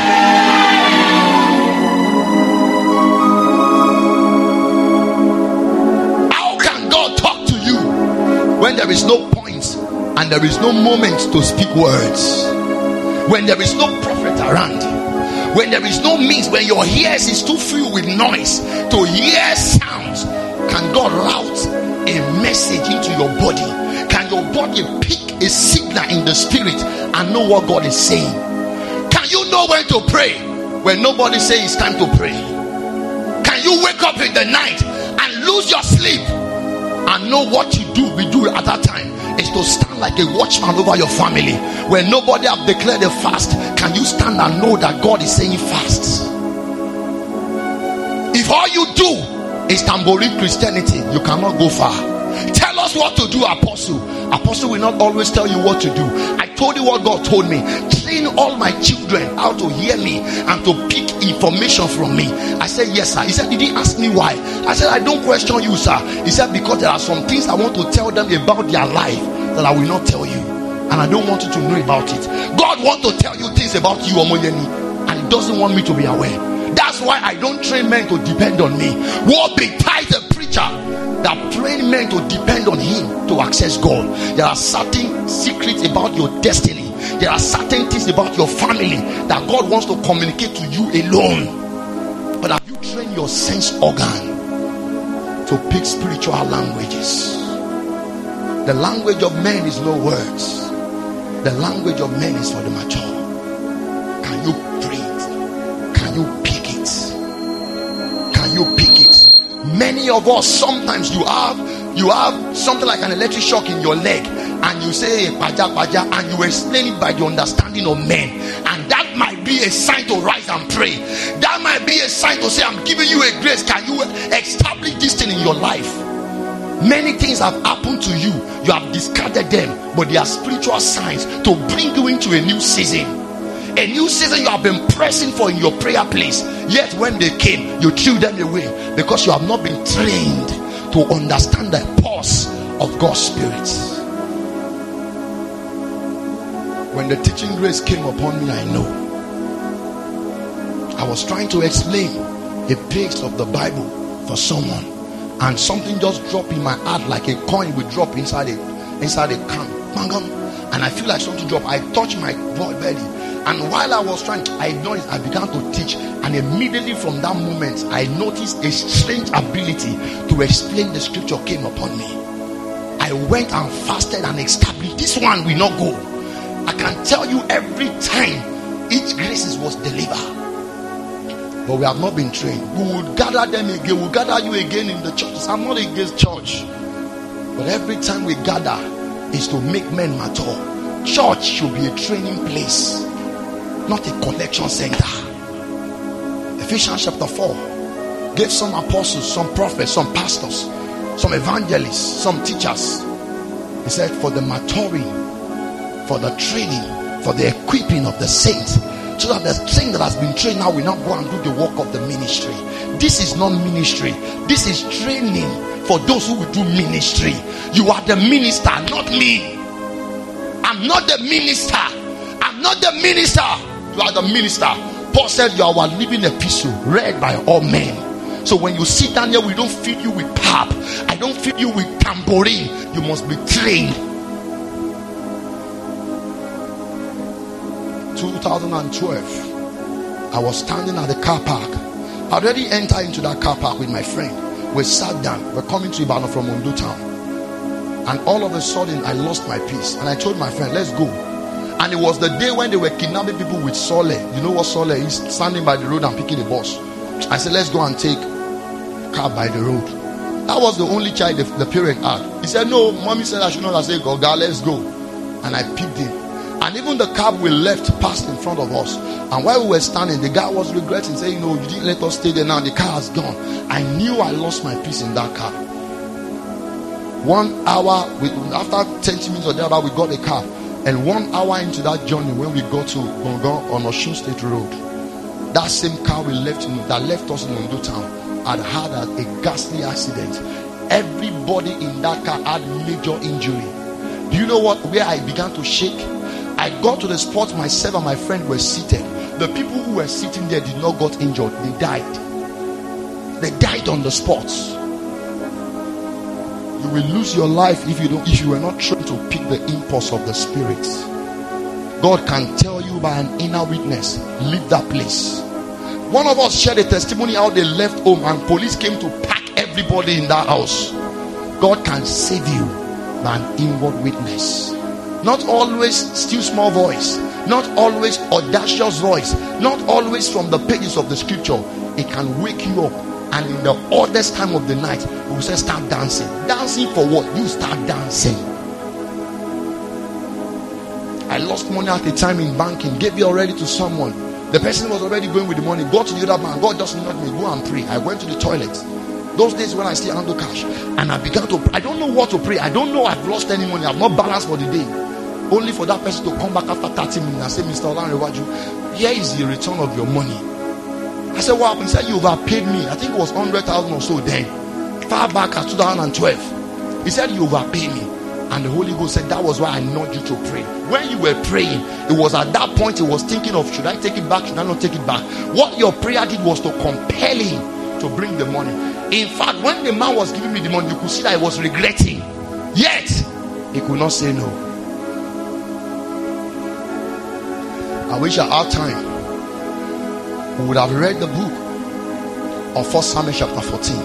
How can God talk to you when there is no point and there is no moment to speak words? When there is no prophet around, when there is no means, when your ears is too filled with noise to hear sounds, can God route a message into your body? Can your body pick a signal in the Spirit and know what God is saying? Can you know when to pray when nobody says it's time to pray? Can you wake up in the night and lose your sleep and know what you do? We do at that time is to stand like a watchman over your family. When nobody have declared a fast, can you stand and know that God is saying fast? If all you do is tambourine Christianity, you cannot go far. Tell us what to do, apostle. Apostle will not always tell you what to do. I told you what God told me. Train all my children how to hear me and to pick information from me. I said, yes, sir. He said, did he ask me why? I said, I don't question you, sir. He said, because there are some things I want to tell them about their life that I will not tell you. and I don't want you to know about it. God wants to tell you things about you, Omoyeni, and He doesn't want me to be aware. That's why I don't train men to depend on me. What betides a preacher that train men to depend on him to access God? There are certain secrets about your destiny. There are certain things about your family that God wants to communicate to you alone. But have you trained your sense organ to pick spiritual languages? The language of men is no words. The language of men is for the mature. Can you breathe? Can you pick it? Can you pick it? Many of us, sometimes you have something like an electric shock in your leg, and you say paja, and you explain it by the understanding of men, and that might be a sign to rise and pray. That might be a sign to say, I'm giving you a grace. Can you establish this thing in your life? Many things have happened to you. You have discarded them, but they are spiritual signs to bring you into a new season. A new season you have been pressing for in your prayer place. Yet when they came, you threw them away because you have not been trained to understand the pulse of God's Spirit. When the teaching grace came upon me, I know I was trying to explain a page of the Bible for someone, and something just dropped in my heart like a coin would drop inside a can. And I feel like something dropped. I touched my belly, and while I was trying, I noticed I began to teach, and immediately from that moment I noticed a strange ability to explain the scripture came upon me. I went and fasted and established this one will not go. I can tell you every time each grace was delivered. But we have not been trained. We will gather them again. We'll gather you again in the churches. I'm not against church, but every time we gather is to make men mature. Church should be a training place, not a collection center. Ephesians chapter 4 gave some apostles, some prophets, some pastors, some evangelists, some teachers. He said, for the maturing, for the training, for the equipping of the saints, so that the thing that has been trained now will not go and do the work of the ministry. This is not ministry. This is training for those who will do ministry. You are the minister, not me. I'm not the minister. I'm not the minister. You are the minister. Paul said you are our living epistle, read by all men. So when you sit down here, we don't feed you with pap. I don't feed you with tambourine. You must be trained. 2012, I was standing at the car park. I already entered into that car park with my friend. We sat down. We're coming to Ibadan from Ondo town, and all of a sudden I lost my peace, and I told my friend, let's go. And it was the day when they were kidnapping people with Sole. You know what Sole is? Standing by the road and picking the bus. I said, let's go and take a car by the road. That was the only child the parent had. He said, no, mommy said I should not. I said, go, God, let's go. And I picked him. And even the cab we left passed in front of us. And while we were standing, the guy was regretting, saying, no, you didn't let us stay there. Now the car has gone. I knew I lost my peace in that car. 1 hour, after 10 minutes or thereabout, we got a car. And 1 hour into that journey, when we got to Gongon on Osun State Road, that same car we left that left us in Ondo town had a ghastly accident. Everybody in that car had major injury. Do you know where I began to shake? I got to the spot, myself and my friend were seated. The people who were sitting there did not get injured. They died. They died on the spot. You will lose your life if you are not trained to pick the impulse of the Spirit. God can tell you by an inner witness, leave that place. One of us shared a testimony how they left home and police came to pack everybody in that house. God can save you by an inward witness. Not always still small voice, not always audacious voice, not always from the pages of the scripture. It can wake you up, and in the oddest time of the night, you will say, start dancing. Dancing for what? You start dancing. I lost money at the time in banking, gave it already to someone. The person was already going with the money, got to the other bank. God just nudged me, go and pray. I went to the toilet. Those days when I still handle cash, and I began to, I don't know what to pray. I don't know I've lost any money. I've not balanced for the day. Only for that person to come back after 30 minutes and say, Mr. Olanrewaju, here is the return of your money. I said, what happened? He said, you overpaid me. I think it was 100,000 or so then. Far back at 2012. He said, you overpaid me. And the Holy Ghost said, that was why I nudged you to pray. When you were praying, it was at that point he was thinking of, should I take it back? Should I not take it back? What your prayer did was to compel him to bring the money. In fact, when the man was giving me the money, you could see that he was regretting. Yet, he could not say no. I wish at our time we would have read the book of 1 Samuel chapter 14.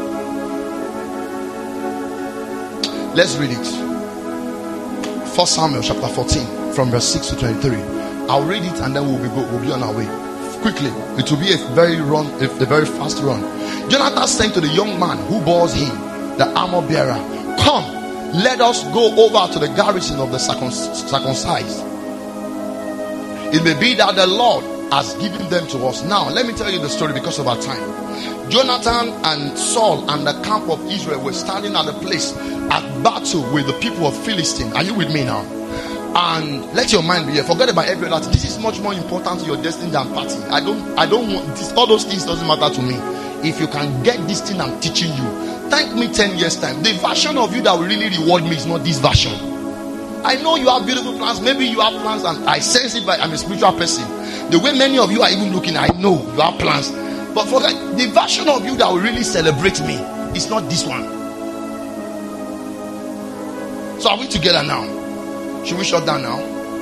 Let's read it. 1 Samuel chapter 14 from verse 6 to 23. I'll read it and then we'll be on our way. Quickly, it will be a very fast run. Jonathan said to the young man who bores him, the armor bearer, come, let us go over to the garrison of the circumcised. It may be that the Lord has given them to us. Now, let me tell you the story because of our time. Jonathan and Saul and the camp of Israel were standing at a place at battle with the people of Philistine. Are you with me now? And let your mind be here. Forget about every other. This is much more important to your destiny than party. I don't want this. All those things doesn't matter to me. If you can get this thing I'm teaching you, thank me 10 years time. The version of you that will really reward me is not this version. I know you have beautiful plans. Maybe you have plans, and I sense it. I'm a spiritual person. The way many of you are even looking, I know you have plans. But forget, the version of you that will really celebrate me is not this one. So are we together now? Should we shut down now?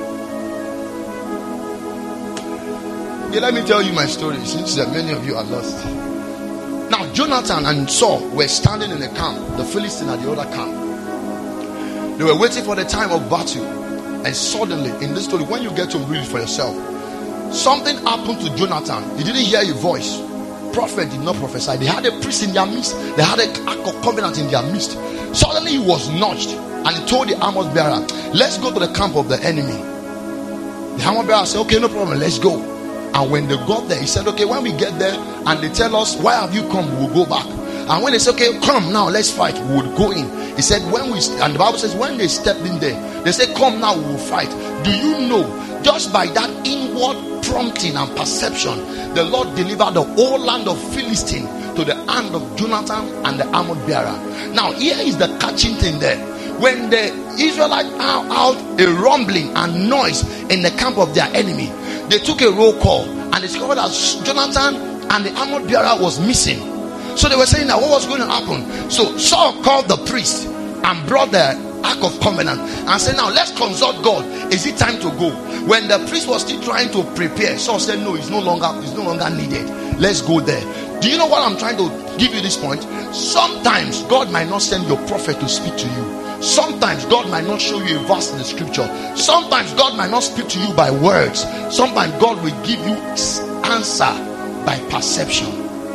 Yeah, let me tell you my story, since many of you are lost. Now, Jonathan and Saul were standing in the camp, the Philistine at the other camp. They were waiting for the time of battle. And suddenly, in this story, when you get to read it for yourself, something happened to Jonathan. He didn't hear a voice. Prophet did not prophesy. They had a priest in their midst. They had an ark of covenant in their midst. Suddenly he was nudged, and he told the armor bearer, let's go to the camp of the enemy. The armor bearer said, okay, no problem, let's go. And when they got there, he said, okay, when we get there and they tell us, why have you come, we'll go back. And when they said, okay, come now, let's fight, we would go in. He said, and the Bible says, when they stepped in there, they said, come now, we will fight. Do you know, just by that inward prompting and perception, the Lord delivered the whole land of Philistine to the hand of Jonathan and the armor bearer. Now, here is the catching thing there. When the Israelites out a rumbling and noise in the camp of their enemy, they took a roll call and discovered that Jonathan and the armor bearer was missing. So they were saying that what was going to happen. So Saul called the priest and brought the ark of covenant and said, now let's consult God. Is it time to go? When the priest was still trying to prepare, Saul said, no, it's no longer needed. Let's go there. Do you know what I'm trying to give you this point? Sometimes God might not send your prophet to speak to you. Sometimes God might not show you a verse in the scripture. Sometimes God might not speak to you by words. Sometimes God will give you answer by perception.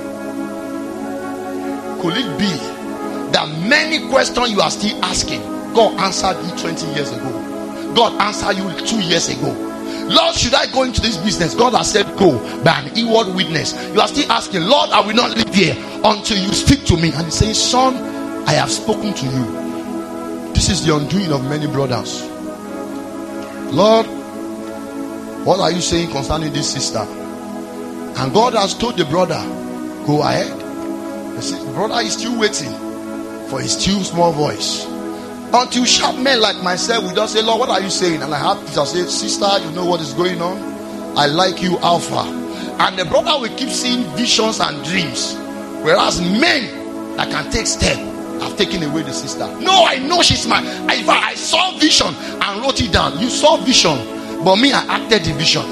Could it be that many questions you are still asking, God answered you 20 years ago? God answered you 2 years ago. Lord, should I go into this business? God has said go by an inward witness. You are still asking, Lord, I will not live here until you speak to me. And he's saying, son, I have spoken to you. This is the undoing of many brothers. Lord, what are you saying concerning this sister? And God has told the brother, go ahead. The brother is still waiting for his still small voice. Until sharp men like myself will just say, Lord, what are you saying? And I have to say, sister, you know what is going on? I like you, Alpha. And the brother will keep seeing visions and dreams. Whereas men that can take steps have taken away the sister. No, I know she's mine. I saw vision and wrote it down. You saw vision, but me, I acted the vision.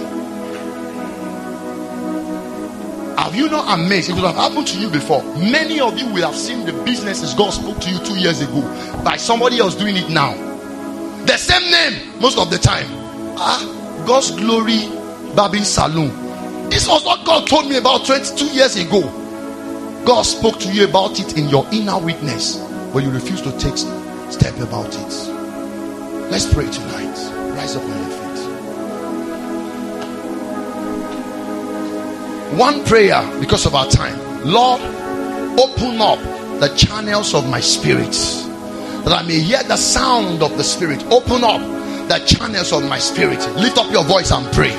Have you not amazed? It would have happened to you before. Many of you will have seen the businesses God spoke to you 2 years ago by somebody else doing it now. The same name most of the time. God's Glory Barbing Saloon. This was what God told me about 22 years ago. God spoke to you about it in your inner witness, but you refuse to take step about it. Let's pray tonight. Rise up on your feet. One prayer because of our time. Lord, open up the channels of my spirit that I may hear the sound of the spirit. Open up the channels of my spirit. Lift up your voice and pray.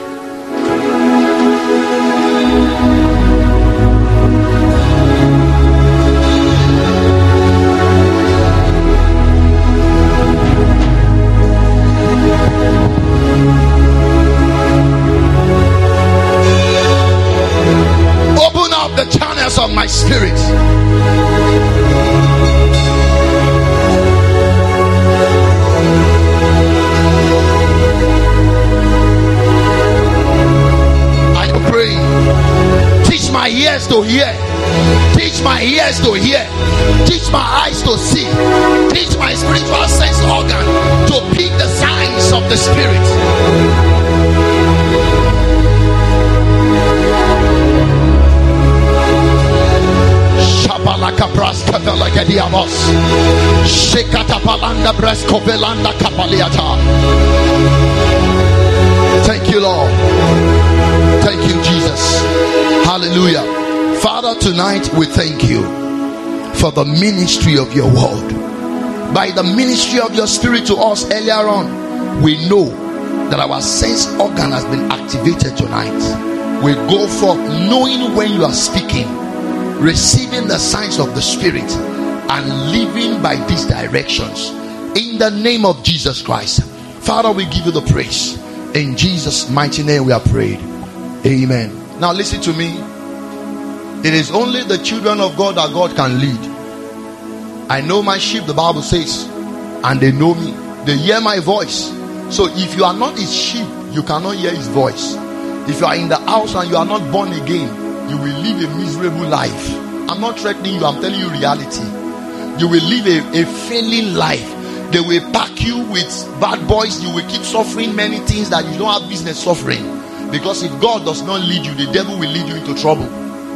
to hear. Teach my ears to hear. Teach my eyes to see. Teach my spiritual sense organ to pick the signs of the Spirit. Shabalaka braskavela gediamos. Shekatapalanda braskovelanda kapaliata. Thank you, Lord. Thank you, Jesus. Hallelujah. Father, tonight we thank you for the ministry of your word. By the ministry of your Spirit to us earlier on, we know that our sense organ has been activated tonight. We go forth knowing when you are speaking, receiving the signs of the Spirit, and living by these directions. In the name of Jesus Christ. Father, we give you the praise. In Jesus' mighty name we are prayed. Amen. Now listen to me. It is only the children of God that God can lead. I know my sheep, the Bible says, and they know me. They hear my voice. So if you are not his sheep, you cannot hear his voice. If you are in the house and you are not born again, you will live a miserable life. I'm not threatening you, I'm telling you reality. You will live a failing life. They will pack you with bad boys. You will keep suffering many things that you don't have business suffering. Because if God does not lead you, the devil will lead you into trouble.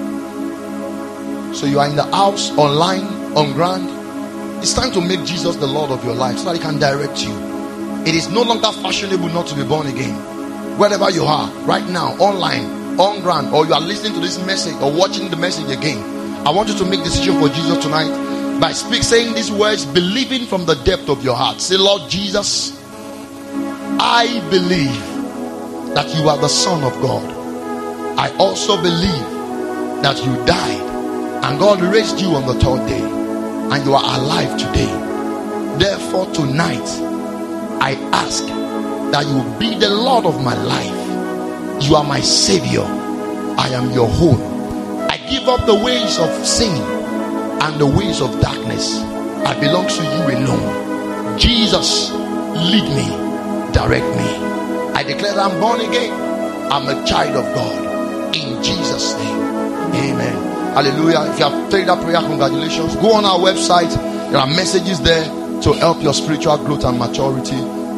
So you are in the house, online, on ground. It's time to make Jesus the Lord of your life so that he can direct you. It is no longer fashionable not to be born again. Wherever you are, right now, online, on ground, or you are listening to this message or watching the message again, I want you to make a decision for Jesus tonight by saying these words, believing from the depth of your heart. Say, Lord Jesus, I believe that you are the Son of God. I also believe that you died and God raised you on the third day and you are alive today. Therefore tonight I ask that you be the Lord of my life. You are my Savior. I am your own. I give up the ways of sin and the ways of darkness. I belong to you alone. Jesus, lead me, direct me. I declare that I'm born again. I'm a child of God. In Jesus' name, amen. Hallelujah. If you have prayed that prayer, congratulations. Go on our website. There are messages there to help your spiritual growth and maturity.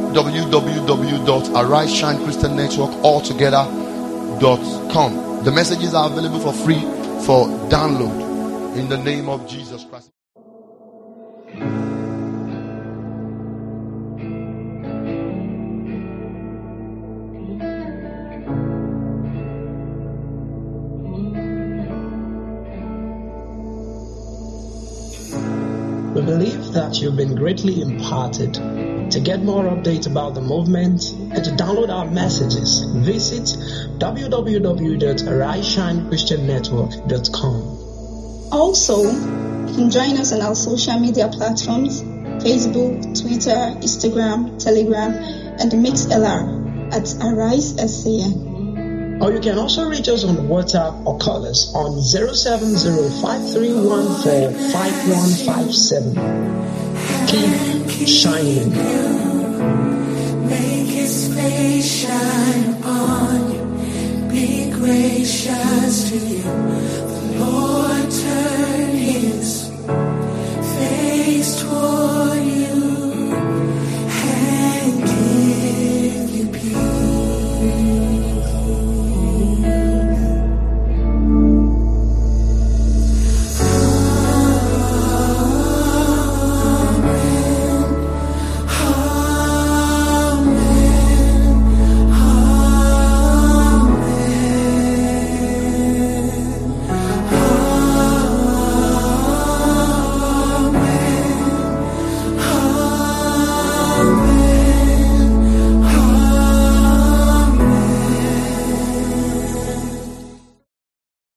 www.ariseshinechristannetworkaltogether.com. The messages are available for free for download. In the name of Jesus Christ. We believe that you've been greatly imparted. To get more updates about the movement and to download our messages, visit www.ariseshinechristannetwork.com. Also, you can join us on our social media platforms, Facebook, Twitter, Instagram, Telegram, and MixLR at Arise SCN. Or you can also reach us on WhatsApp or call us on 070-5314-5157. Keep shining. Make his face shine upon you. Be gracious to you. The Lord turn